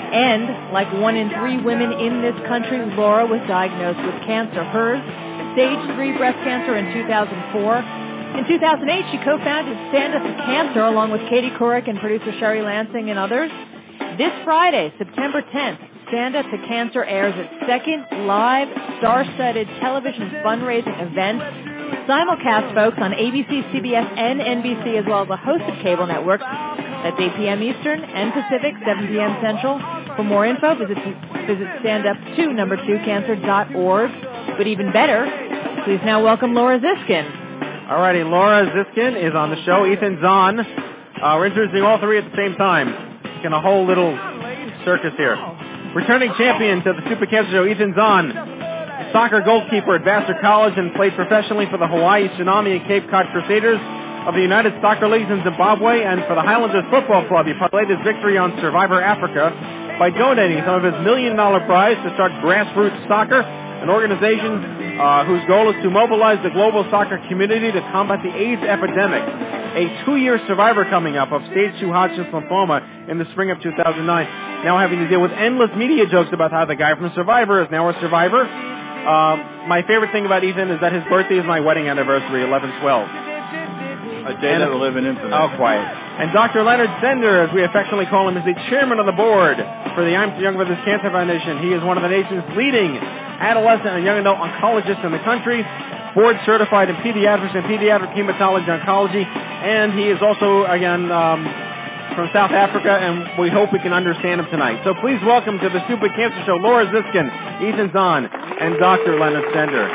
And like one in three women in this country, Laura was diagnosed with cancer. Hers, stage three breast cancer in two thousand four. In two thousand eight, she co-founded Stand Up to Cancer along with Katie Couric and producer Sherry Lansing and others. This Friday, September tenth, Stand Up to Cancer airs its second live, star-studded television fundraising event. Simulcast, folks, on A B C, C B S, and N B C, as well as a host of cable networks. That's eight p.m. Eastern and Pacific, seven p.m. Central. For more info, visit visit stand up to number two cancer dot org. But even better, please now welcome Laura Ziskin. All righty, Laura Ziskin is on the show. Ethan Zahn. Uh, we're introducing all three at the same time. In a whole little circus here. Returning champion to the Stupid Cancer Show, Ethan Zahn. Soccer goalkeeper at Vassar College and played professionally for the Hawaii Tsunami and Cape Cod Crusaders of the United Soccer Leagues in Zimbabwe and for the Highlanders Football Club. He parlayed his victory on Survivor Africa by donating some of his million dollar prize to start Grassroots Soccer, an organization uh, whose goal is to mobilize the global soccer community to combat the AIDS epidemic. A two-year survivor coming up of stage two Hodgkin's lymphoma in the spring of two thousand nine. Now having to deal with endless media jokes about how the guy from Survivor is now a survivor. Um, my favorite thing about Ethan is that his birthday is my wedding anniversary, eleven twelve. A day that will live in infamy. Oh, quiet. And Doctor Leonard Sender, as we affectionately call him, is the chairman of the board for the I'm Too Young for This Cancer Foundation. He is one of the nation's leading adolescent and young adult oncologists in the country, board certified in pediatrics and pediatric hematology oncology, and he is also, again, um, from South Africa, and we hope we can understand him tonight. So please welcome to the Stupid Cancer Show, Laura Ziskin, Ethan Zahn, and Doctor Leonard Sender.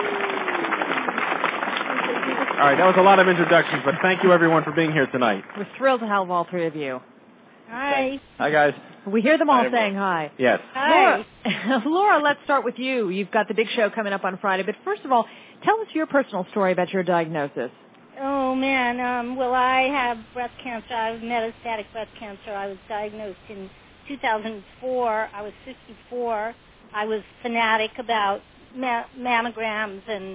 All right, that was a lot of introductions, but thank you, everyone, for being here tonight. We're thrilled to have all three of you. Hi. Hi, guys. We hear them all Hi, saying hi. Yes. Hi. Laura, Laura, let's start with you. You've got the big show coming up on Friday, but first of all, tell us your personal story about your diagnosis. Oh, man. Um, well, I have breast cancer. I have metastatic breast cancer. I was diagnosed in two thousand four. I was fifty-four. I was fanatic about ma- mammograms, and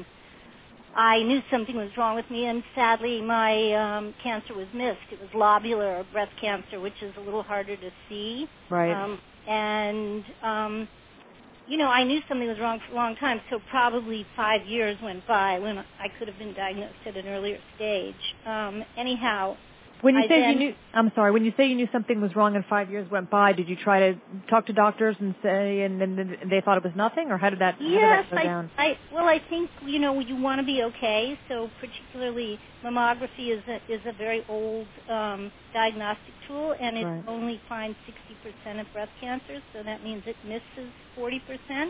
I knew something was wrong with me, and sadly my um, cancer was missed. It was lobular breast cancer, which is a little harder to see. Right. Um, and, um, you know, I knew something was wrong for a long time, so probably five years went by when I could have been diagnosed at an earlier stage. Um, anyhow, when you I say then, you knew, I'm sorry, when you say you knew something was wrong and five years went by, did you try to talk to doctors and say, and then they thought it was nothing, or how did that, how yes, did that go I, down? I, well, I think, you know, you want to be okay, so particularly mammography is a, is a very old um, diagnostic tool, and it Right. only finds sixty percent of breast cancers, so that means it misses forty percent,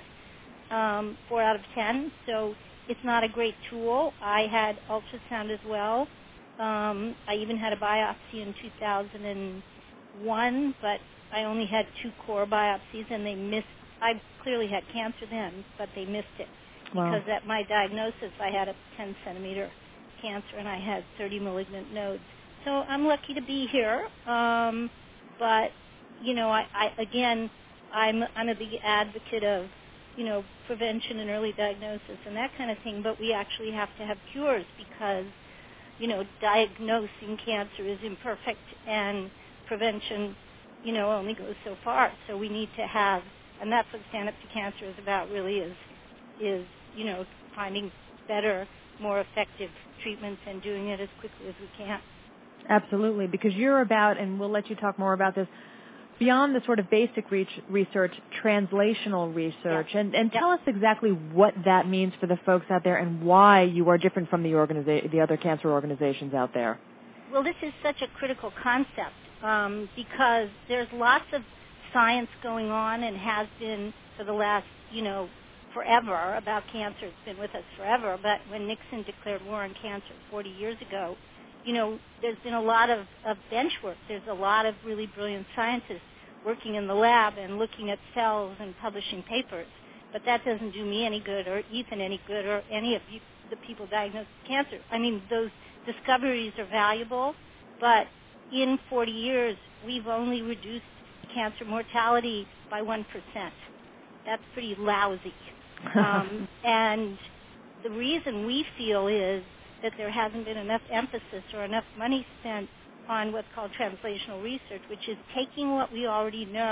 um, four out of ten, so it's not a great tool. I had ultrasound as well. Um, I even had a biopsy in two thousand one, but I only had two core biopsies, and they missed. I clearly had cancer then, but they missed it. Wow. Because at my diagnosis, I had a ten centimeter cancer, and I had thirty malignant nodes. So I'm lucky to be here. Um, but, you know, I, I again, I'm, I'm a big advocate of, you know, prevention and early diagnosis and that kind of thing, but we actually have to have cures because, you know, diagnosing cancer is imperfect and prevention, you know, only goes so far. So we need to have, and that's what Stand Up to Cancer is about really is, is, you know, finding better, more effective treatments and doing it as quickly as we can. Absolutely, because you're about, and we'll let you talk more about this, beyond the sort of basic reach, research, translational research, Yeah. and, and Yeah. tell us exactly what that means for the folks out there and why you are different from the organiza- the other cancer organizations out there. Well, this is such a critical concept um, because there's lots of science going on and has been for the last, you know, forever about cancer. It's been with us forever. But when Nixon declared war on cancer forty years ago, you know, there's been a lot of, of bench work. There's a lot of really brilliant scientists working in the lab and looking at cells and publishing papers. But that doesn't do me any good or Ethan any good or any of you, the people diagnosed with cancer. I mean, those discoveries are valuable, but in forty years, we've only reduced cancer mortality by one percent. That's pretty lousy. Um, and the reason we feel is that there hasn't been enough emphasis or enough money spent on what's called translational research, which is taking what we already know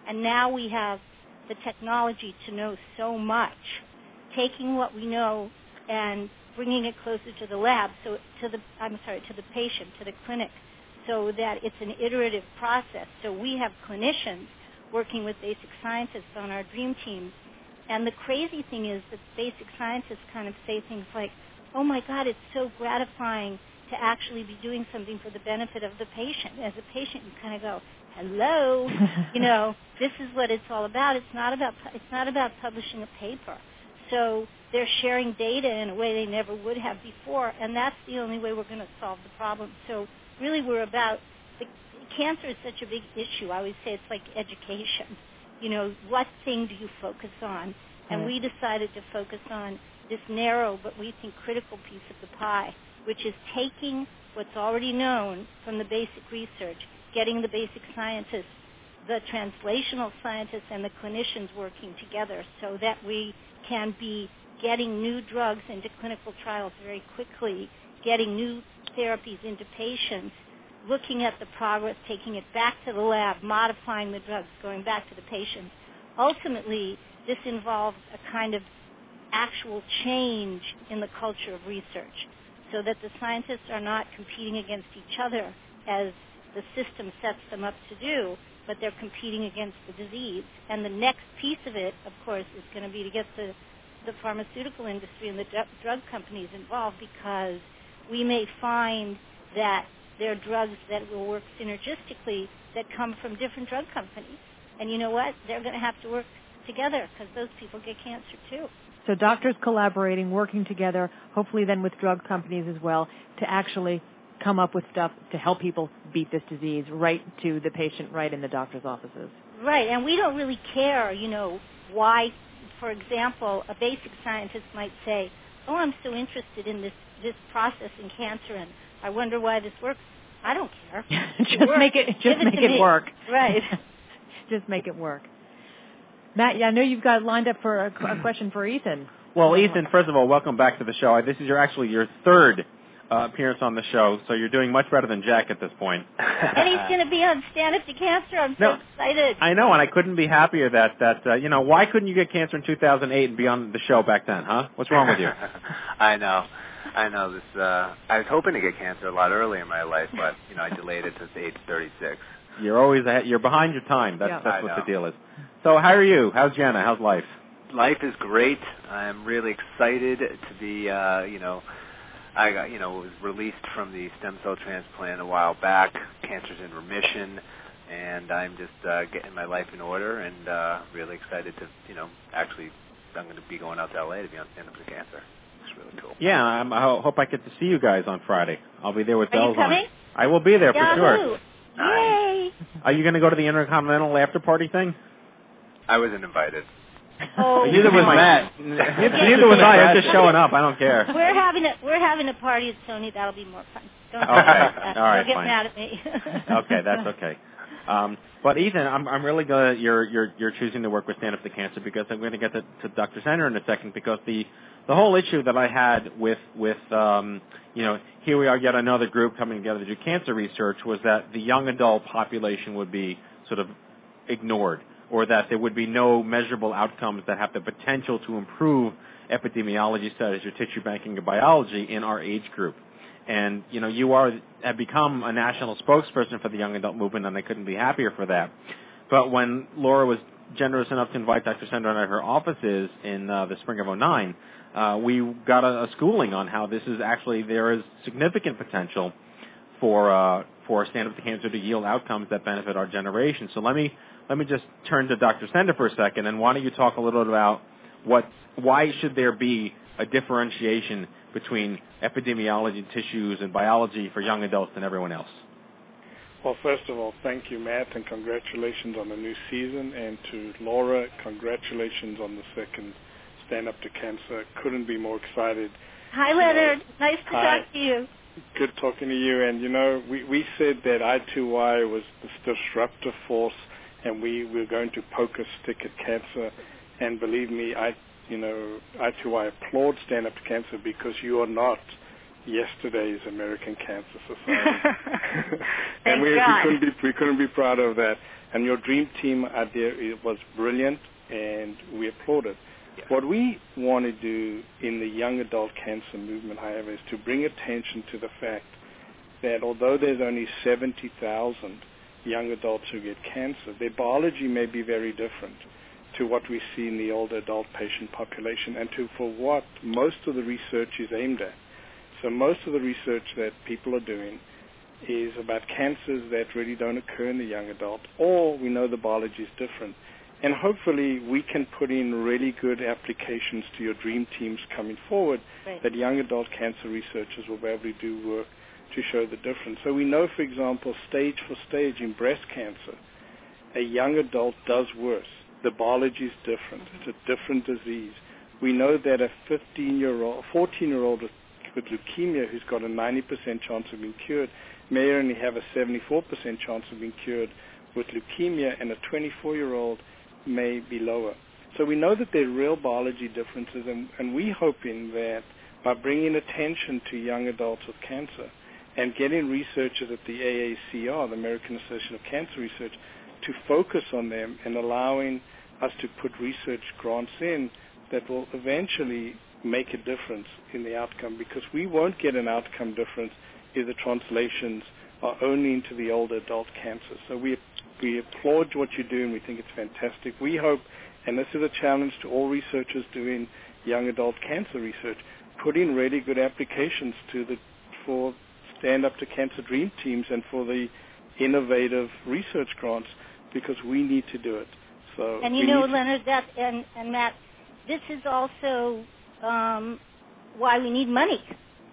And now we have the technology to know so much, taking what we know and bringing it closer to the lab, so to the, I'm sorry, to the patient, to the clinic, so that it's an iterative process. So we have clinicians working with basic scientists on our dream teams. And the crazy thing is that basic scientists kind of say things like, oh my God, it's so gratifying to actually be doing something for the benefit of the patient. As a patient, you kind of go, hello, you know, this is what it's all about. It's not about, it's not about publishing a paper. So they're sharing data in a way they never would have before, and that's the only way we're going to solve the problem. So really we're about, the, cancer is such a big issue. I always say it's like education. You know, what thing do you focus on? And we decided to focus on this narrow but we think critical piece of the pie, which is taking what's already known from the basic research, getting the basic scientists, the translational scientists, and the clinicians working together so that we can be getting new drugs into clinical trials very quickly, getting new therapies into patients, looking at the progress, taking it back to the lab, modifying the drugs, going back to the patients. Ultimately, this involves a kind of actual change in the culture of research so that the scientists are not competing against each other as the system sets them up to do, but they're competing against the disease. And the next piece of it, of course, is going to be to get the, the pharmaceutical industry and the d- drug companies involved, because we may find that there are drugs that will work synergistically that come from different drug companies. And you know what? They're going to have to work together because those people get cancer too. So doctors collaborating, working together, hopefully then with drug companies as well, to actually come up with stuff to help people beat this disease right to the patient, right in the doctor's offices. Right, and we don't really care, you know, why, for example, a basic scientist might say, oh, I'm so interested in this, this process in cancer, and I wonder why this works. I don't care. just it make it, just Give make it, it me. work. Right. Just make it work. Matt, yeah, I know you've got lined up for a, a question for Ethan. Well, Ethan, first of all, welcome back to the show. This is your actually your third uh, appearance on the show, so you're doing much better than Jack at this point. And he's going to be on Stand Up to Cancer. I'm so no, excited. I know, and I couldn't be happier that, that uh, you know, why couldn't you get cancer in two thousand eight and be on the show back then, huh? What's wrong with you? I know. I know this. Uh, I was hoping to get cancer a lot earlier in my life, but, you know, I delayed it to age thirty-six. You're always ahead, you're behind your time. That's, yeah. that's I what know. the deal is. So how are you? How's Jenna? How's life? Life is great. I'm really excited to be, uh, you know, I got, you know, was released from the stem cell transplant a while back. Cancer's in remission, and I'm just uh, getting my life in order, and uh, really excited to, you know, actually, I'm going to be going out to L A to be on Stand Up to Cancer. It's really cool. Yeah, I'm, I hope I get to see you guys on Friday. I'll be there with Are bells you coming? on. I will be there Yahoo! for sure. Yay! Are you going to go to the Intercontinental after party thing? I wasn't invited. Oh, neither was Matt. Neither was I. I'm just showing up. I don't care. We're having a we're having a party at Sony. That'll be more fun. Don't okay. worry about that. All right. Don't get fine. mad at me. Okay, that's okay. Um, but Ethan, I'm I'm really glad you're you're you're choosing to work with Stand Up to Cancer, because I'm going to get to, to Doctor Sender in a second, because the the whole issue that I had with with um, you know, here we are, yet another group coming together to do cancer research, was that the young adult population would be sort of ignored, or that there would be no measurable outcomes that have the potential to improve epidemiology studies or tissue banking or biology in our age group. And, you know, you are have become a national spokesperson for the young adult movement, and I couldn't be happier for that. But when Laura was generous enough to invite Doctor Sender at her offices in uh, the spring of oh nine, uh, we got a, a schooling on how this is actually, there is significant potential for uh, for Stand Up to Cancer to yield outcomes that benefit our generation. So let me let me just turn to Doctor Sender for a second, and why don't you talk a little bit about what why should there be a differentiation between epidemiology, tissues, and biology for young adults and everyone else? Well, first of all, thank you, Matt, and congratulations on the new season. And to Laura, congratulations on the second Stand Up to Cancer. Couldn't be more excited. Hi, Leonard. You know, nice to hi. talk to you. Good talking to you. And, you know, we, we said that I two Y was the disruptive force, and we were going to poke a stick at cancer. And believe me, I, you know, I two Y applaud Stand Up to Cancer, because you are not yesterday's American Cancer Society. and we, we couldn't be we couldn't be proud of that. And your dream team idea it was brilliant, and we applaud it. Yes. What we want to do in the young adult cancer movement, however, is to bring attention to the fact that although there's only seventy thousand young adults who get cancer, their biology may be very different to what we see in the older adult patient population and to for what most of the research is aimed at. So most of the research that people are doing is about cancers that really don't occur in the young adult, or we know the biology is different. And hopefully we can put in really good applications to your dream teams coming forward right. that young adult cancer researchers will be able to do work to show the difference. So we know, for example, stage for stage in breast cancer, a young adult does worse. The biology is different. It's a different disease. We know that a fifteen-year-old, fourteen-year-old with, with leukemia who's got a ninety percent chance of being cured may only have a seventy-four percent chance of being cured with leukemia, and a twenty-four-year-old may be lower. So we know that there are real biology differences, and, and we're hoping that by bringing attention to young adults with cancer and getting researchers at the A A C R, the American Association of Cancer Research, to focus on them and allowing us to put research grants in that will eventually make a difference in the outcome, because we won't get an outcome difference if the translations are only into the older adult cancer. So we we applaud what you're doing. We think it's fantastic. We hope, and this is a challenge to all researchers doing young adult cancer research, put in really good applications to the for Stand Up to Cancer Dream Teams and for the innovative research grants, because we need to do it. So and you know, Leonard, that and, and Matt, this is also um, why we need money.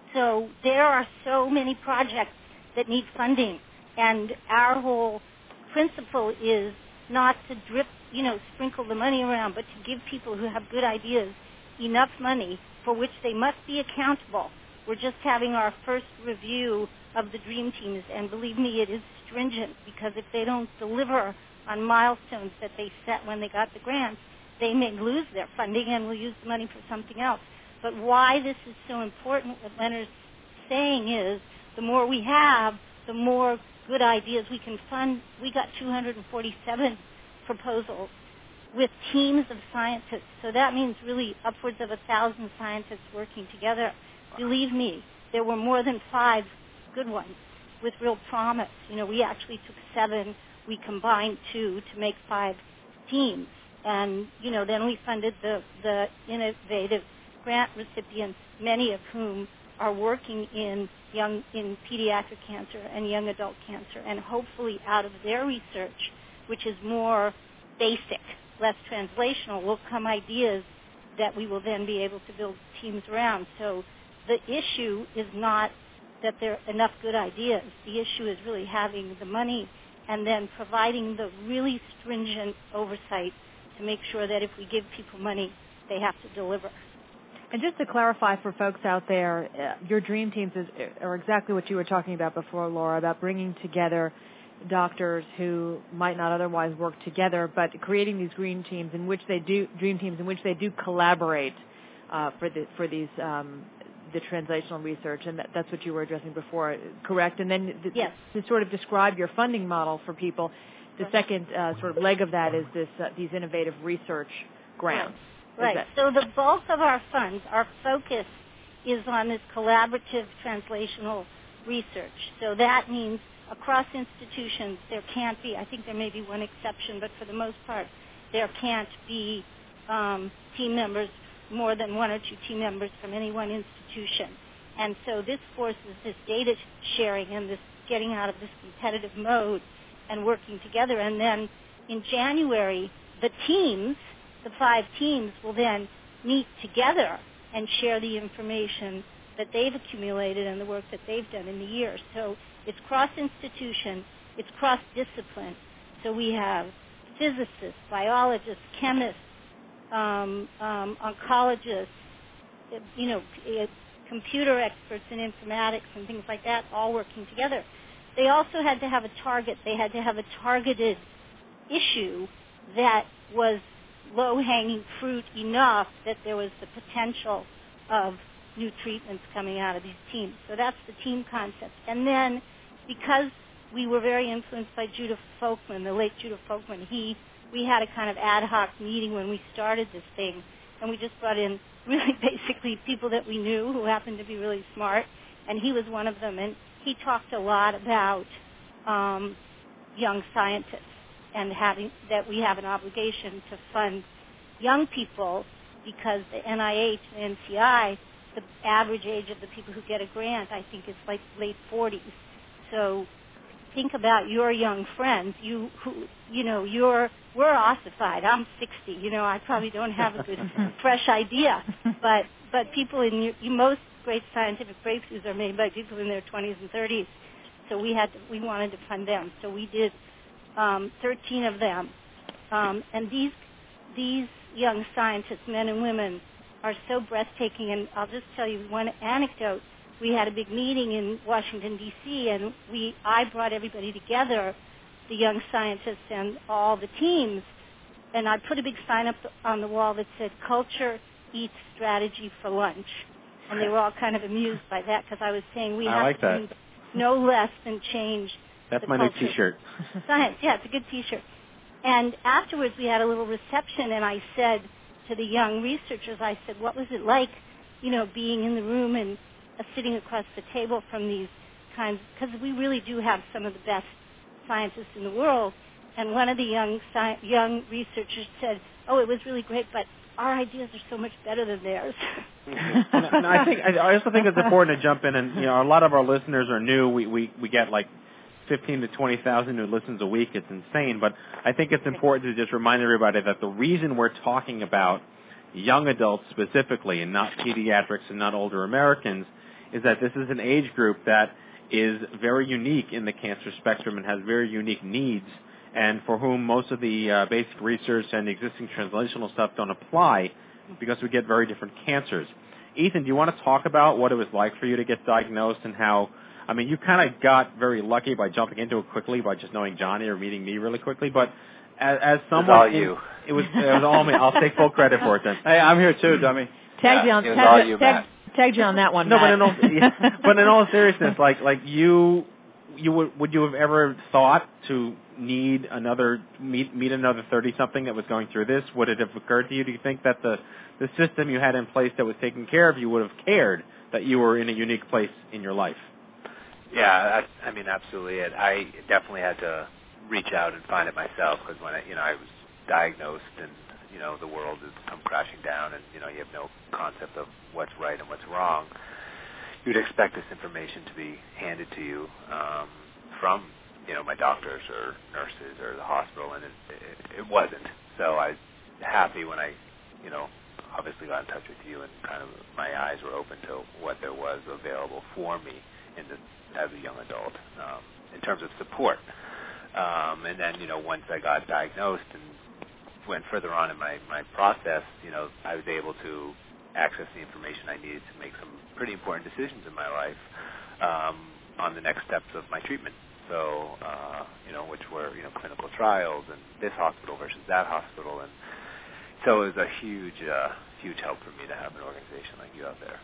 So there are so many projects that need funding, and our whole principle is not to drip, you know, sprinkle the money around, but to give people who have good ideas enough money for which they must be accountable. We're just having our first review of the Dream Teams, and believe me, it is stringent, because if they don't deliver on milestones that they set when they got the grants, they may lose their funding and will use the money for something else. But why this is so important, what Leonard's saying is, the more we have, the more good ideas we can fund. We got two hundred forty-seven proposals with teams of scientists. So that means really upwards of a thousand scientists working together. Believe me, there were more than five good ones with real promise. You know, we actually took seven. We combined two to make five teams. And, you know, then we funded the, the innovative grant recipients, many of whom are working in young, in pediatric cancer and young adult cancer. And hopefully out of their research, which is more basic, less translational, will come ideas that we will then be able to build teams around. So the issue is not that there are enough good ideas. The issue is really having the money and then providing the really stringent oversight to make sure that if we give people money, they have to deliver. And just to clarify for folks out there, uh, your dream teams is, are exactly what you were talking about before, Laura, about bringing together doctors who might not otherwise work together, but creating these dream teams in which they do dream teams in which they do collaborate uh, for the for these um, the translational research, and that, that's what you were addressing before, correct? And then th- yes. to sort of describe your funding model for people, the second uh, sort of leg of that is this uh, these innovative research grants. Right. right. So the bulk of our funds, our focus is on this collaborative translational research. So that means across institutions there can't be, I think there may be one exception, but for the most part there can't be um, team members, more than one or two team members from any one institution. And so this forces this data sharing and this getting out of this competitive mode and working together. And then in January, the teams, the five teams, will then meet together and share the information that they've accumulated and the work that they've done in the year. So it's cross-institution, it's cross-discipline. So we have physicists, biologists, chemists, um, um, oncologists, you know, computer experts in informatics and things like that, all working together. They also had to have a target. They had to have a targeted issue that was low-hanging fruit enough that there was the potential of new treatments coming out of these teams. So that's the team concept. And then because we were very influenced by Judah Folkman, the late Judah Folkman. He, we had a kind of ad hoc meeting when we started this thing, and we just brought in really basically people that we knew who happened to be really smart, and he was one of them. And he talked a lot about um, young scientists and having that we have an obligation to fund young people because the N I H and N C I, the average age of the people who get a grant, I think, is like late forties. So think about your young friends. You who you know you're we're ossified. I'm sixty. You know I probably don't have a good fresh idea, but but people in your, you, most great scientific breakthroughs are made by people in their twenties and thirties. So we had to, we wanted to fund them. So we did um, thirteen of them, um, and these these young scientists, men and women, are so breathtaking. And I'll just tell you one anecdote. We had a big meeting in Washington, D C, and we I brought everybody together, the young scientists and all the teams, and I put a big sign up on the wall that said, "Culture eats strategy for lunch." And they were all kind of amused by that because I was saying we I have like to that. do no less than change That's the my culture. new T-shirt. Science, yeah, it's a good T-shirt. And afterwards we had a little reception, and I said to the young researchers, I said, what was it like, you know, being in the room and uh, sitting across the table from these kinds, because we really do have some of the best scientists in the world. And one of the young sci- young researchers said, oh, it was really great, but our ideas are so much better than theirs. and, and I think I also think it's important to jump in, and you know, a lot of our listeners are new. We we we get like fifteen to twenty thousand new listens a week. It's insane, but I think it's important to just remind everybody that the reason we're talking about young adults specifically, and not pediatrics and not older Americans, is that this is an age group that is very unique in the cancer spectrum and has very unique needs, and for whom most of the uh, basic research and existing translational stuff don't apply because we get very different cancers. Ethan, do you want to talk about what it was like for you to get diagnosed and how, I mean, you kind of got very lucky by jumping into it quickly by just knowing Johnny or meeting me really quickly, but as, as someone... It was all in, you. It was, it was all me. I'll take full credit for it then. Hey, I'm here too, dummy. Tag Yeah, you on, it was tag, all you- you, tag, Matt. tagged you on that one, No, but Matt. in all, yeah, but in all seriousness, like like you, you would would you have ever thought to need another meet meet another thirty something that was going through this? Would it have occurred to you? Do you think that the the system you had in place that was taking care of you would have cared that you were in a unique place in your life? Yeah, I, I mean, absolutely. It, I definitely had to reach out and find it myself because when I, you know I was diagnosed and you know the world has come crashing down and you know you have no concept of what's right and what's wrong. You'd expect this information to be handed to you um, from you know my doctors or nurses or the hospital, and it, it, it wasn't. So I was happy when I you know obviously got in touch with you and kind of my eyes were open to what there was available for me in the, as a young adult um, in terms of support. Um, and then you know once I got diagnosed and went further on in my, my process, you know, I was able to access the information I needed to make some pretty important decisions in my life um, on the next steps of my treatment. So, uh, you know, which were, you know, clinical trials and this hospital versus that hospital. And so it was a huge, uh, huge help for me to have an organization like you out there.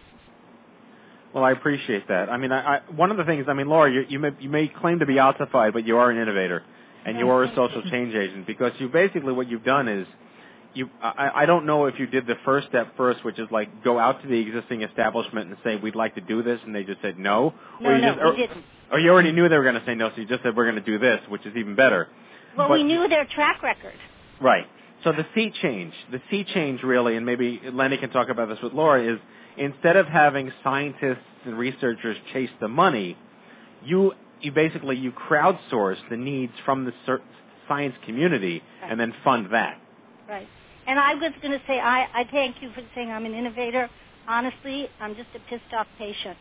Well, I appreciate that. I mean, I, I, one of the things, I mean, Laura, you, you, may, you may claim to be ossified, but you are an innovator. And you are a social change agent because you basically what you've done is you. I, I don't know if you did the first step first, which is like go out to the existing establishment and say we'd like to do this, and they just said no. No, or you no, just, we or, didn't. Or you already knew they were going to say no, so you just said we're going to do this, which is even better. Well, but, we knew their track record. Right. So the sea change, the sea change really, and maybe Lenny can talk about this with Laura, is instead of having scientists and researchers chase the money, you. You basically you crowdsource the needs from the science community right. and then fund that. Right. And I was going to say, I, I thank you for saying I'm an innovator. Honestly, I'm just a pissed off patient.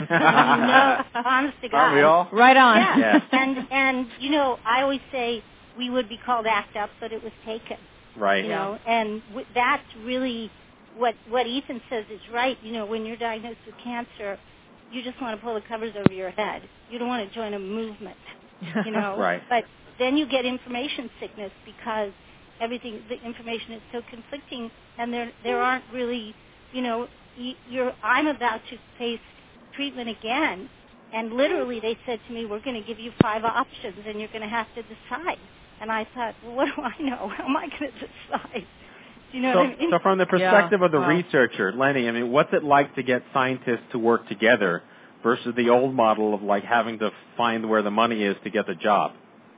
no, honest to God. Aren't we all? Right on. Yeah. yeah. And and you know, I always say we would be called ACT UP, but it was taken. Right. You know, and w- that's really what what Ethan says is right. You know, when you're diagnosed with cancer, you just want to pull the covers over your head. You don't want to join a movement, you know. Right. But then you get information sickness because everything, the information is so conflicting, and there there aren't really, you know, you're. I'm about to face treatment again, And literally they said to me, we're going to give you five options and you're going to have to decide. And I thought, well, what do I know? How am I going to decide? Do you know so, what I mean? so from the perspective yeah. of the wow. researcher, Lenny, I mean, what's it like to get scientists to work together versus the old model of like having to find where the money is to get the job?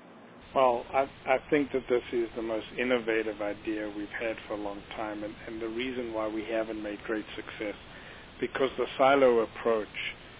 Well, I, I think that this is the most innovative idea we've had for a long time, and, and the reason why we haven't made great success, because the silo approach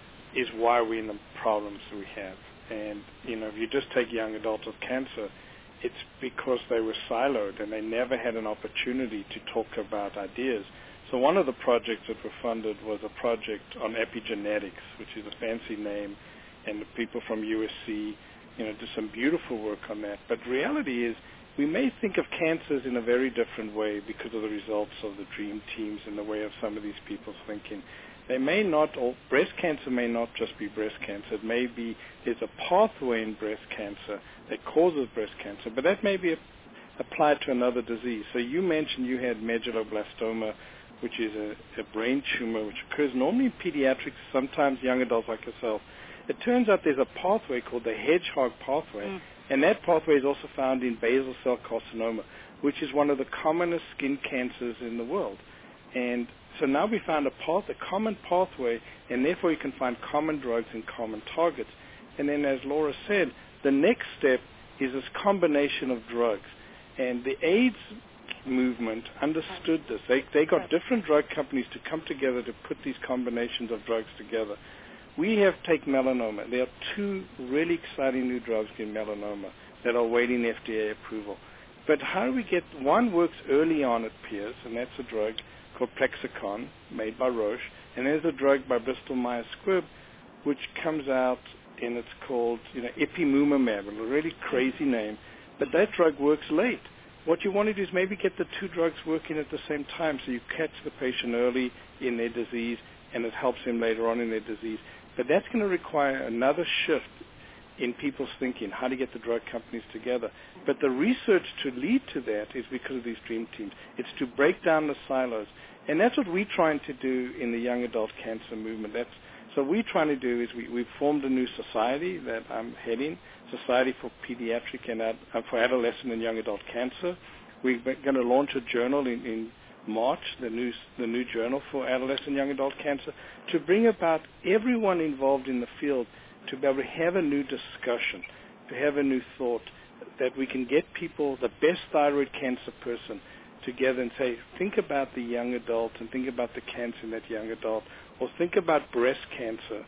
is why we're in the problems we have. And, you know, if you just take young adults with cancer, it's because they were siloed and they never had an opportunity to talk about ideas. So one of the projects that were funded was a project on epigenetics, which is a fancy name, and the people from U S C, you know, did some beautiful work on that. But reality is we may think of cancers in a very different way because of the results of the dream teams and the way of some of these people's thinking. They may not, or breast cancer may not just be breast cancer. It may be there's a pathway in breast cancer that causes breast cancer, but that may be a, applied to another disease. So you mentioned you had medulloblastoma, which is a, a brain tumor which occurs normally in pediatrics, sometimes young adults like yourself. It turns out there's a pathway called the hedgehog pathway, mm. and that pathway is also found in basal cell carcinoma, which is one of the commonest skin cancers in the world. And so now we found a path, a common pathway, and therefore you can find common drugs and common targets. And then, as Laura said, the next step is this combination of drugs. And the AIDS movement understood this. They they got different drug companies to come together to put these combinations of drugs together. We have take melanoma. There are two really exciting new drugs in melanoma that are waiting F D A approval. But how do we get, one works early on, it appears, and that's a drug called Plexicon, made by Roche, and there's a drug by Bristol Myers Squibb, which comes out, and it's called, you know, ipilimumab, a really crazy name, but that drug works late. What you want to do is maybe get the two drugs working at the same time, so you catch the patient early in their disease, and it helps them later on in their disease. But that's going to require another shift in people's thinking, how to get the drug companies together. But the research to lead to that is because of these dream teams. It's to break down the silos. And that's what we're trying to do in the young adult cancer movement. That's, so what we're trying to do is we, we've formed a new society that I'm heading, Society for Pediatric and Ad, uh, for Adolescent and Young Adult Cancer. We're going to launch a journal in, in March, the new, the new journal for adolescent and young adult cancer, to bring about everyone involved in the field to be able to have a new discussion, to have a new thought, that we can get people, the best thyroid cancer person, together and say, think about the young adult and think about the cancer in that young adult, or think about breast cancer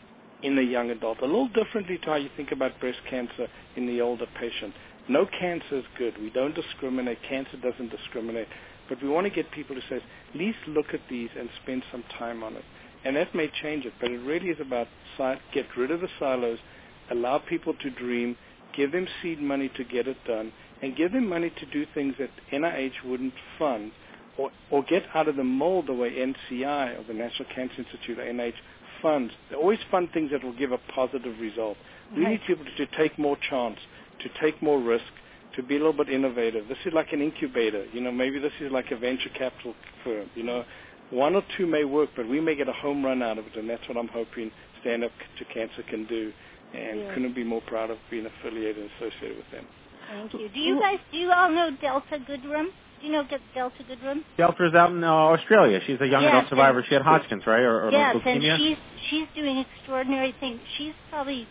in the young adult, a little differently to how you think about breast cancer in the older patient. No cancer is good. We don't discriminate. Cancer doesn't discriminate. But we want to get people to say, at least look at these and spend some time on it. And that may change it, but it really is about get rid of the silos, allow people to dream, give them seed money to get it done, and give them money to do things that N I H wouldn't fund, or, or get out of the mold the way N C I, or the National Cancer Institute, or N I H funds. They always fund things that will give a positive result. We Right. need people to take more chance, to take more risk, to be a little bit innovative. This is like an incubator. You know, maybe this is like a venture capital firm. You know, one or two may work, but we may get a home run out of it, and that's what I'm hoping Stand Up to Cancer can do. And Yeah. couldn't be more proud of being affiliated and associated with them. Thank you. Do you guys, do you all know Delta Goodrum? Do you know Delta Goodrum? Delta's out in uh, Australia. She's a young Yes, adult survivor. and- She had Hodgkin's, right, or, or Yes, leukemia? and she's she's doing extraordinary things. She's probably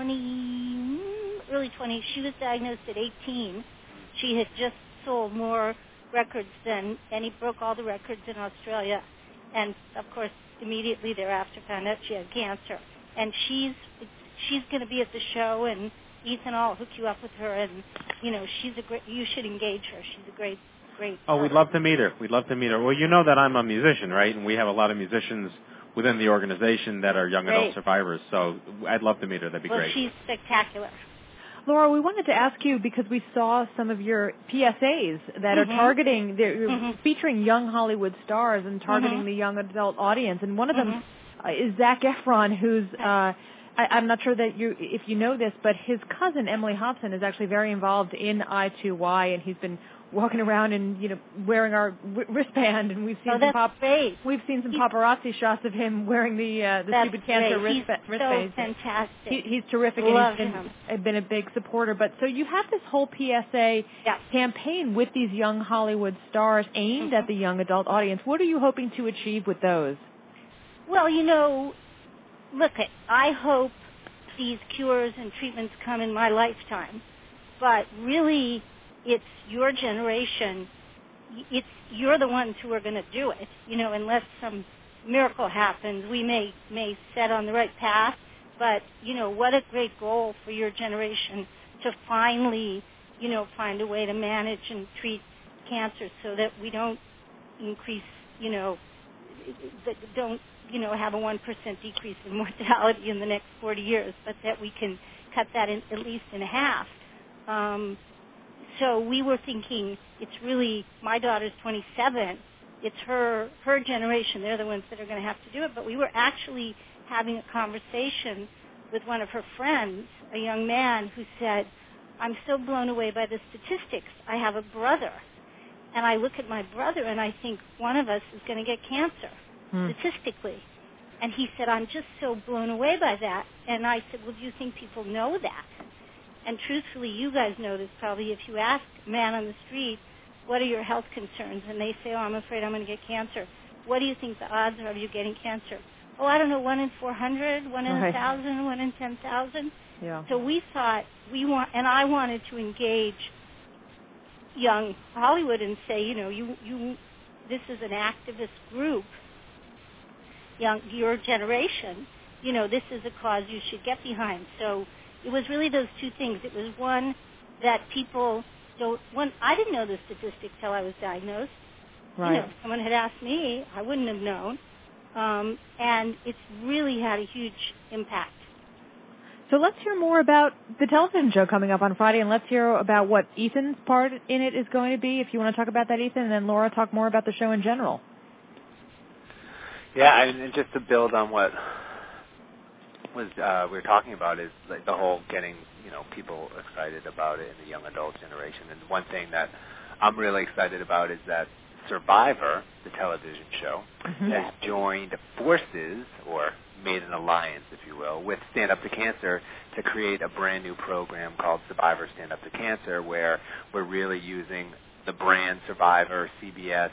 twenty, early twenties. She was diagnosed at eighteen. She had just sold more records than, and he broke all the records in Australia. And, of course, immediately thereafter found out she had cancer. And she's she's going to be at the show, and Ethan, I'll hook you up with her. And, you know, she's a great, you should engage her. She's a great, great. Oh, we'd love to meet her. We'd love to meet her. Well, you know that I'm a musician, right? And we have a lot of musicians within the organization that are young Great. adult survivors. So I'd love to meet her. That'd be well, great. she's spectacular. Laura, we wanted to ask you, because we saw some of your P S As that Mhm. are targeting, they're Mhm. featuring young Hollywood stars and targeting Mhm. the young adult audience. And one of them Mhm. uh, is Zac Efron, who's uh, I, I'm not sure that you, if you know this, but his cousin Emily Hobson is actually very involved in I two Y, and he's been walking around and you know wearing our w- wristband, and we've seen oh, some that's pop- great. we've seen some paparazzi shots of him wearing the uh, the that's stupid cancer great. wristband. He's so fantastic. He, he's terrific, Love and he's him. been, been a big supporter. But so you have this whole P S A yeah. campaign with these young Hollywood stars aimed mm-hmm. at the young adult audience. What are you hoping to achieve with those? Well, you know, look, I hope these cures and treatments come in my lifetime, but really it's your generation. It's you're the ones who are going to do it. You know, unless some miracle happens, we may may set on the right path. But you know, what a great goal for your generation to finally, you know, find a way to manage and treat cancer so that we don't increase, you know, don't you know have a one percent decrease in mortality in the next forty years, but that we can cut that in, at least in half. Um, so we were thinking it's really, my daughter's twenty-seven, it's her her generation, they're the ones that are going to have to do it, but we were actually having a conversation with one of her friends, a young man who said, I'm so blown away by the statistics. I have a brother, and I look at my brother and I think one of us is going to get cancer. Hmm. Statistically. And he said, I'm just so blown away by that. And I said, well, do you think people know that? And truthfully, you guys know this probably. If you ask a man on the street, what are your health concerns? And they say, oh, I'm afraid I'm going to get cancer. What do you think the odds are of you getting cancer? Oh, I don't know, one in four hundred, one in a thousand, one in ten thousand. Yeah. So we thought we want, and I wanted to engage young Hollywood and say, you know, you, you, this is an activist group. Young, your generation, you know, this is a cause you should get behind. So it was really those two things. It was one that people don't. One, I didn't know the statistics till I was diagnosed. Right. You know, if someone had asked me, I wouldn't have known. Um, and it's really had a huge impact. So let's hear more about the television show coming up on Friday, and let's hear about what Ethan's part in it is going to be. If you want to talk about that, Ethan, and then Laura, talk more about the show in general. Yeah, and just to build on what was uh, we were talking about is like the whole getting you know people excited about it in the young adult generation. And one thing that I'm really excited about is that Survivor, the television show, mm-hmm. has joined forces or made an alliance, if you will, with Stand Up to Cancer to create a brand new program called Survivor Stand Up to Cancer, where we're really using the brand Survivor, C B S,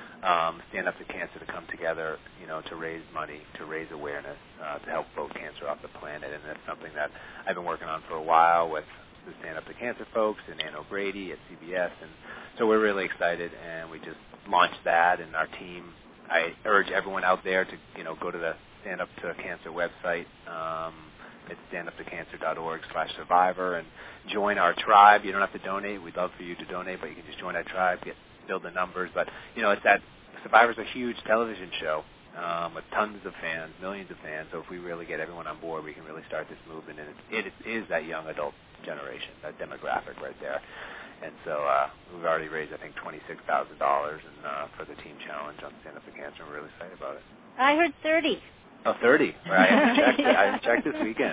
Um, Stand Up to Cancer to come together, you know, to raise money, to raise awareness, uh, to help vote cancer off the planet. And that's something that I've been working on for a while with the Stand Up to Cancer folks and Ann O'Grady at C B S. And so we're really excited, and we just launched that. And our team, I urge everyone out there to, you know, go to the Stand Up to Cancer website. Um, it's stand up to cancer dot org slash survivor and join our tribe. You don't have to donate. We'd love for you to donate, but you can just join our tribe, get build the numbers. But, you know, it's that Survivor's a huge television show um, with tons of fans, millions of fans. So if we really get everyone on board, we can really start this movement. And it, it is that young adult generation, that demographic right there. And so uh, we've already raised, I think, twenty-six thousand dollars and, uh, for the team challenge on Stand Up to Cancer. I'm really excited about it. I heard thirty. Oh, thirty. Right. I checked, I checked this weekend.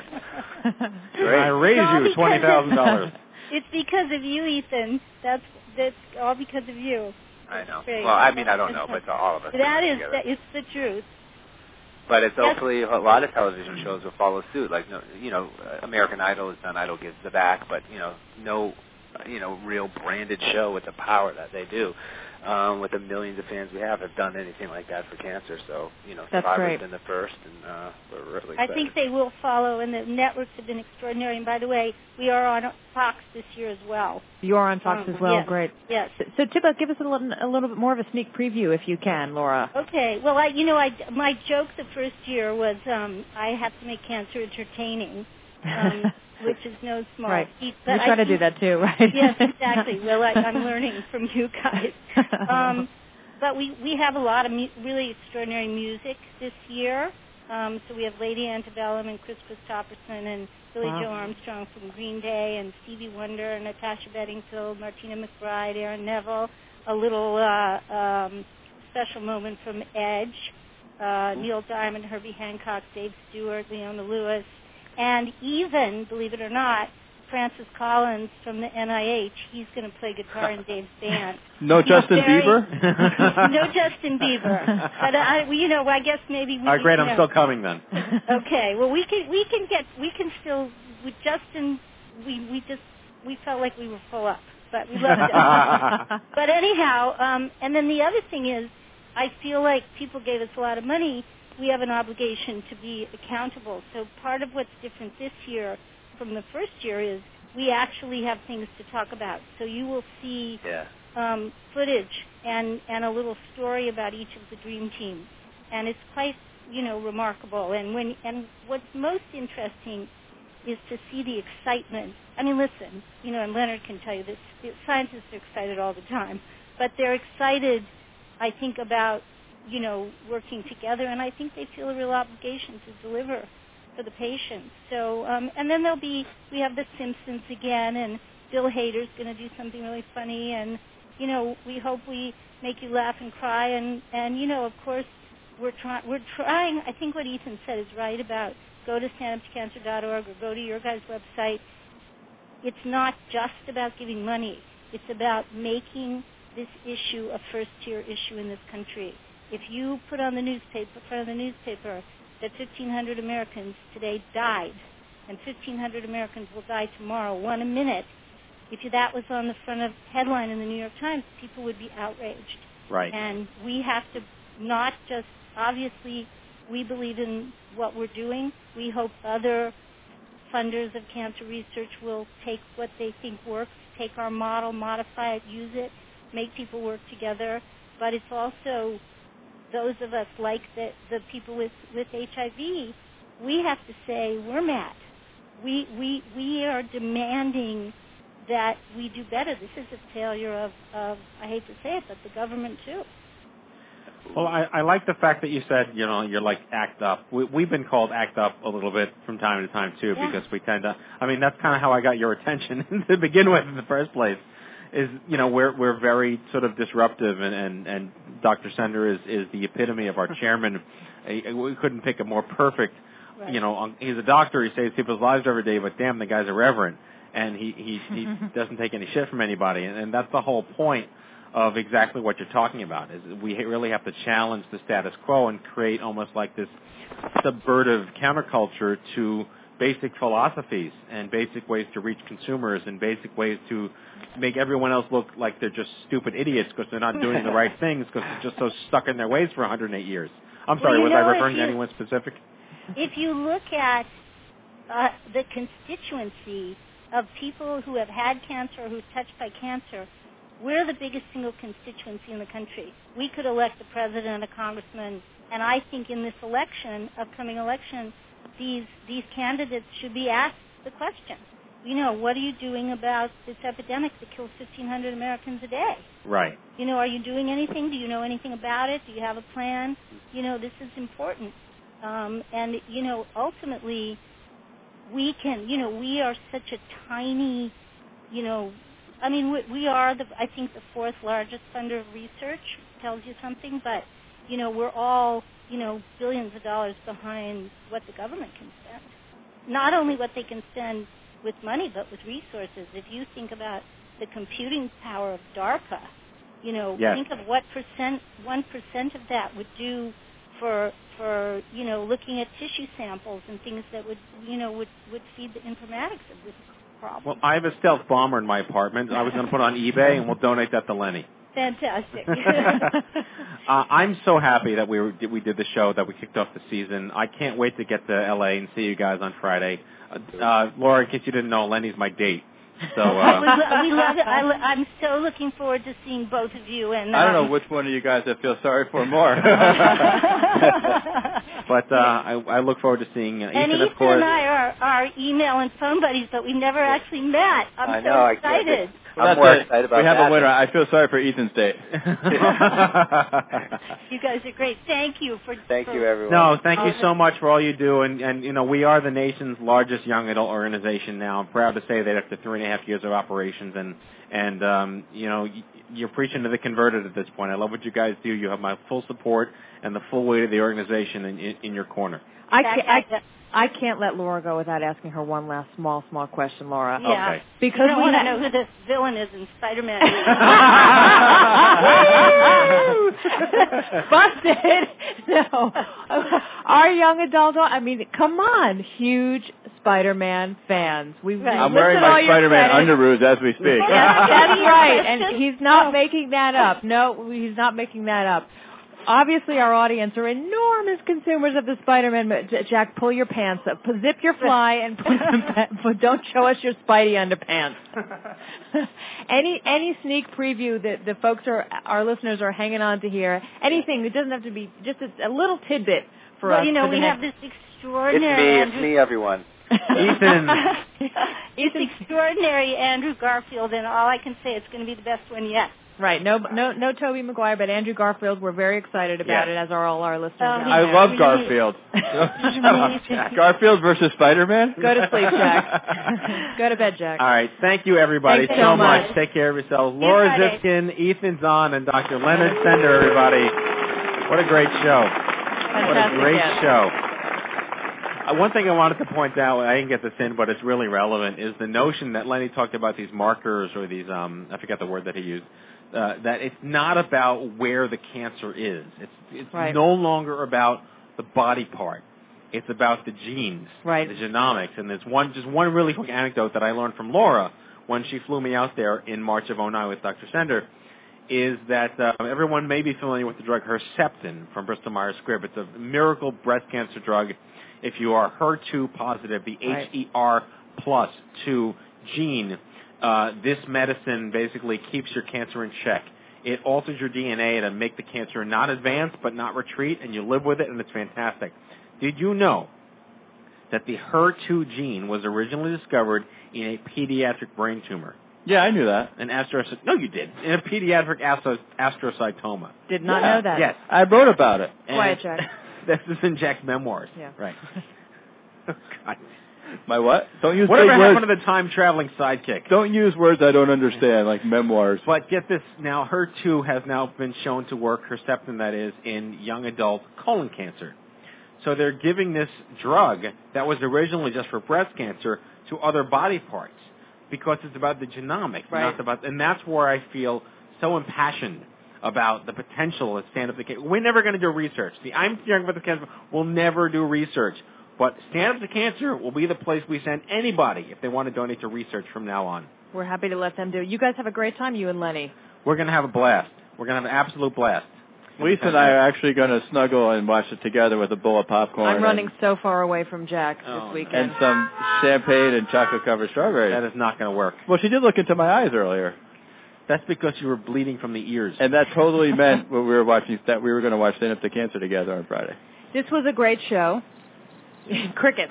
Great. I raised you twenty thousand dollars. It's because of you, Ethan. That's that's all because of you. I know. Great. Well, I mean, I don't know, but all of us. That is, that, it's the truth. But it's hopefully a lot of television shows will follow suit. Like, you know, American Idol has done Idol Gives the Back, but, you know, no, you know, real branded show with the power that they do. Um, with the millions of fans we have, have done anything like that for cancer. So, you know, That's Survivor's great. been the first, and uh, we're really I excited. think they will follow, and the networks have been extraordinary. And by the way, we are on Fox this year as well. You are on Fox um, as well. Yes, Great. Yes. So, Tippa, give us a little, a little bit more of a sneak preview, if you can, Laura. Okay. Well, I, you know, I, my joke the first year was um, I have to make cancer entertaining. Um, which is no small right. feat. But we try I to think, do that too, right? Yes, exactly. Well, I, I'm learning from you guys. Um, but we, we have a lot of mu- really extraordinary music this year. Um, so we have Lady Antebellum and Chris Christopherson and Billy Wow. Joe Armstrong from Green Day and Stevie Wonder and Natasha Bedingfield, Martina McBride, Aaron Neville, a little uh, um, special moment from Edge, uh, Neil Diamond, Herbie Hancock, Dave Stewart, Leona Lewis, And even, believe it or not, Francis Collins from the N I H, he's going to play guitar in Dave's band. No Justin Very, Bieber? No Justin Bieber. But I, well, you know, I guess maybe we. All right, great. You I'm know. still coming then. Okay. Well, we can we can get we can still with Justin. We we just we felt like we were full up, but we loved it. But anyhow, um, and then the other thing is, I feel like people gave us a lot of money. We have an obligation to be accountable. So part of what's different this year from the first year is we actually have things to talk about. So you will see Yeah. um, footage and, and a little story about each of the dream teams. And it's quite, you know, remarkable. And when and what's most interesting is to see the excitement. I mean, listen, you know, and Leonard can tell you this, scientists are excited all the time, but they're excited, I think, about, you know, working together, and I think they feel a real obligation to deliver for the patients. So, um, and then there'll be, we have the Simpsons again, and Bill Hader's going to do something really funny, and, you know, we hope we make you laugh and cry, and, and you know, of course, we're, try- we're trying, I think what Ethan said is right about go to stand up to cancer dot org or go to your guys' website. It's not just about giving money. It's about making this issue a first-tier issue in this country. If you put on the newspaper, front of the newspaper, that fifteen hundred Americans today died, and fifteen hundred Americans will die tomorrow, one a minute, if that was on the front of headline in the New York Times, people would be outraged. Right. And we have to not just, obviously, we believe in what we're doing. We hope other funders of cancer research will take what they think works, take our model, modify it, use it, make people work together. But it's also those of us like the, the people with, with H I V, we have to say we're mad. We, we, we are demanding that we do better. This is a failure of, of, I hate to say it, but the government too. Well, I, I like the fact that you said, you know, you're like ACT UP. We, we've been called ACT UP a little bit from time to time, too, Yeah. because we tend to, I mean, that's kind of how I got your attention to begin with in the first place, is, you know, we're we're very sort of disruptive, and, and, and Doctor Sender is, is the epitome of our chairman. We couldn't pick a more perfect, Right. you know, he's a doctor, he saves people's lives every day, but damn, the guy's a reverend, and he, he, he doesn't take any shit from anybody, and, and that's the whole point of exactly what you're talking about, is we really have to challenge the status quo and create almost like this subvertive counterculture to basic philosophies and basic ways to reach consumers and basic ways to make everyone else look like they're just stupid idiots because they're not doing the right things because they're just so stuck in their ways for one hundred eight years. I'm sorry, Well, was you I know, referring if to you- anyone specific? If you look at uh, the constituency of people who have had cancer or who are touched by cancer, we're the biggest single constituency in the country. We could elect a president, a congressman, and I think in this election, upcoming election, these these candidates should be asked the question. You know, what are you doing about this epidemic that kills fifteen hundred Americans a day? Right. You know, are you doing anything? Do you know anything about it? Do you have a plan? You know, this is important. Um, and, you know, ultimately, we can, you know, we are such a tiny, you know, I mean, we, we are, the, I think, the fourth largest funder of research, tells you something, but, you know, we're all, you know, billions of dollars behind what the government can spend. Not only what they can spend with money, but with resources. If you think about the computing power of DARPA, you know, Yes. think of what percent, one percent of that would do for, for, you know, looking at tissue samples and things that would, you know, would, would feed the informatics of this problem. Well, I have a stealth bomber in my apartment. I was going to put it on eBay, and we'll donate that to Lenny. Fantastic. uh, I'm so happy that we were, we did the show, that we kicked off the season. I can't wait to get to L A and see you guys on Friday. Uh, uh, Laura, in case you didn't know, Lenny's my date. So uh, we, lo- we love it. I, lo- I'm so looking forward to seeing both of you. And I don't know um, which one of you guys I feel sorry for more. But uh, I, I look forward to seeing uh, and Ethan, Ethan of course. and I are, are email and phone buddies, but we never actually met. I'm I so know, I can't- excited. Well, I'm that's more it. excited about We have that. a winner. I feel sorry for Ethan's date. You guys are great. Thank you for. Thank for, you, everyone. No, thank you Oh, so much for all you do, and, and you know we are the nation's largest young adult organization now. I'm proud to say that after three and a half years of operations, and and um, you know y- you're preaching to the converted at this point. I love what you guys do. You have my full support and the full weight of the organization in, in, in your corner. I That- can't, I, that- I can't let Laura go without asking her one last small, small question, Laura. Yeah. Okay. Because you don't we want to ha- know who this villain is in Spider-Man. Busted. No. Our young adult, I mean, come on, huge Spider-Man fans. We Right. I'm listed wearing all my your Spider-Man credits. underoos as we speak. That's, that's right, and he's not making that up. No, he's not making that up. Obviously, our audience are enormous consumers of the Spider-Man. J- Jack, pull your pants up. P- Zip your fly and put some pa- but don't show us your Spidey underpants. any any sneak preview that the folks are our listeners are hanging on to hear? Anything. It doesn't have to be just a, a little tidbit for well, us. you know, for the we next- have this It's extraordinary me, Andrew. it's me, everyone. Ethan. It's extraordinary Andrew Garfield, and all I can say, it's going to be the best one yet. Right. No, no, no Tobey Maguire, but Andrew Garfield. We're very excited about Yes. it, as are all our listeners. Oh, out I there. love Garfield. Shut up, Jack. Garfield versus Spider-Man? Go to sleep, Jack. Go to bed, Jack. All right. Thank you, everybody, Thanks so so much. much. Take care of yourselves. Laura Friday. Zipkin, Ethan Zahn, and Doctor Leonard Sender, everybody. What a great show. What a Fantastic great guest. show. Uh, one thing I wanted to point out, I didn't get this in, but it's really relevant, is the notion that Lenny talked about these markers or these, um, I forget the word that he used, uh, that it's not about where the cancer is. It's, it's Right. no longer about the body part. It's about the genes, Right. the genomics. And there's one, just one really quick anecdote that I learned from Laura when she flew me out there in March of oh nine with Doctor Sender, is that uh, everyone may be familiar with the drug Herceptin from Bristol Myers Squibb. It's a miracle breast cancer drug. If you are H E R two positive, the Right. H E R plus two gene, uh, this medicine basically keeps your cancer in check. It alters your D N A to make the cancer not advance but not retreat, and you live with it, and it's fantastic. Did you know that the H E R two gene was originally discovered in a pediatric brain tumor? Yeah, I knew that. An astrocytoma. No, you did. In a pediatric astro- astrocytoma. Did not Yeah. know that. Yes. I wrote about it. And Quiet, Jack. This is in Jack's memoirs. Yeah. Right. Oh, God. My what? Don't use Whatever big words. happened to the time-traveling sidekick? Don't use words I don't understand, like memoirs. But get this, now H E R two has now been shown to work, Herceptin that is, in young adult colon cancer. So they're giving this drug that was originally just for breast cancer to other body parts because it's about the genomics, Right. not about, and that's where I feel so impassioned about the potential of Stand Up to Cancer. We're never going to do research. The I'm Young for the Cancer will never do research. But Stand Up to Cancer will be the place we send anybody if they want to donate to research from now on. We're happy to let them do it. You guys have a great time, you and Lenny. We're going to have a blast. We're going to have an absolute blast. Lisa and I are actually going to snuggle and watch it together with a bowl of popcorn. I'm running and, so far away from Jack Oh, this weekend. and some champagne and chocolate-covered strawberries. That is not going to work. Well, she did look into my eyes earlier. That's because you were bleeding from the ears. And that totally meant when we were watching that we were going to watch Stand Up to Cancer together on Friday. This was a great show. Crickets.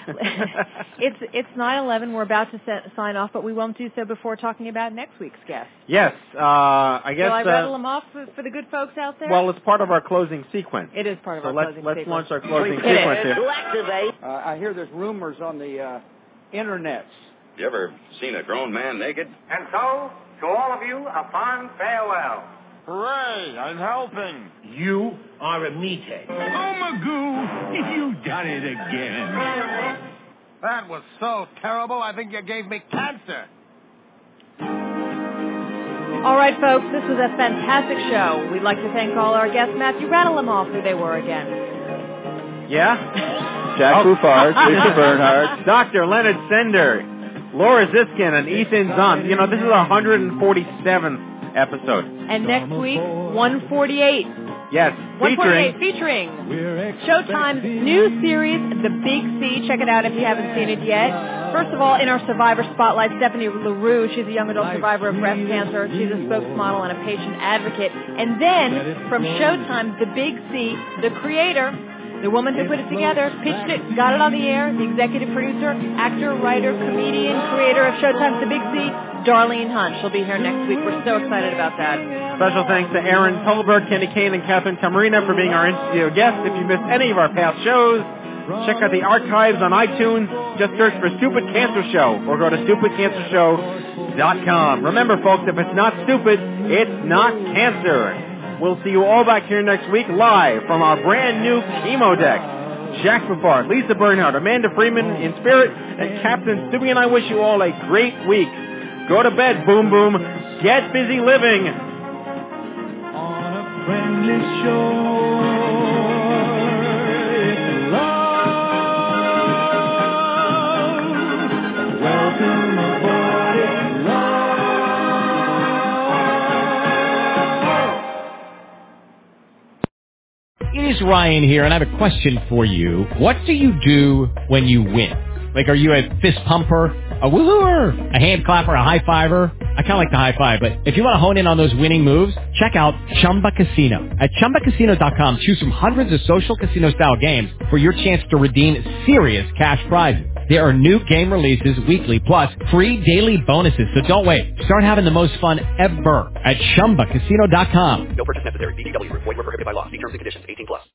it's it's nine eleven. We're about to set, sign off, but we won't do so before talking about next week's guest. Yes, uh, I guess. Shall I uh, rattle them off for, for the good folks out there? Well, it's part of our closing sequence. It is part of so our let's, closing let's sequence. launch our closing Hit it. sequence here. To activate. Uh, I hear there's rumors on the uh, internets. You ever seen a grown man naked? And so, to all of you, a fond farewell. Hooray, I'm helping. You are a meathead. Oh, Magoo, you done it again. That was so terrible, I think you gave me cancer. All right, folks, this was a fantastic show. We'd like to thank all our guests. Matthew, rattle them off who they were again. Yeah? Jack Oh. Buffard, Lisa Bernhardt. Doctor Leonard Sender, Laura Ziskin, and Ethan Zahn. You know, this is our one hundred forty-seventh episode. And next week, one forty-eight. Yes, one forty-eight, featuring... featuring Showtime's new series, The Big C. Check it out if you haven't seen it yet. First of all, in our Survivor Spotlight, Stephanie LaRue. She's a young adult survivor of breast cancer. She's a spokesmodel and a patient advocate. And then, from Showtime's The Big C, the creator, the woman who put it together, pitched it, got it on the air, the executive producer, actor, writer, comedian, creator of Showtime's The Big C, Darlene Hunt. She'll be here next week. We're so excited about that. Special thanks to Aaron Tolberg, Kenny Kane, and Catherine Tamarina for being our in-studio guests. If you missed any of our past shows, check out the archives on iTunes. Just search for Stupid Cancer Show or go to stupid cancer show dot com. Remember, folks, if it's not stupid, it's not cancer. We'll see you all back here next week live from our brand new chemo deck. Jack Bavard, Lisa Bernhardt, Amanda Freeman in spirit, and Captain Stewie and I wish you all a great week. Go to bed, Boom Boom. Get busy living. On a friendly shore, it's love. Welcome aboard, it's love. It is Ryan here, and I have a question for you. What do you do when you win? Like, are you a fist pumper, a woohooer, a hand clapper, a high fiver? I kind of like the high five, but if you want to hone in on those winning moves, check out Chumba Casino. At Chumba Casino dot com, choose from hundreds of social casino-style games for your chance to redeem serious cash prizes. There are new game releases weekly, plus free daily bonuses. So don't wait. Start having the most fun ever at Chumba Casino dot com. No purchase necessary. V G W. Void where prohibited by law. See terms and conditions. eighteen plus.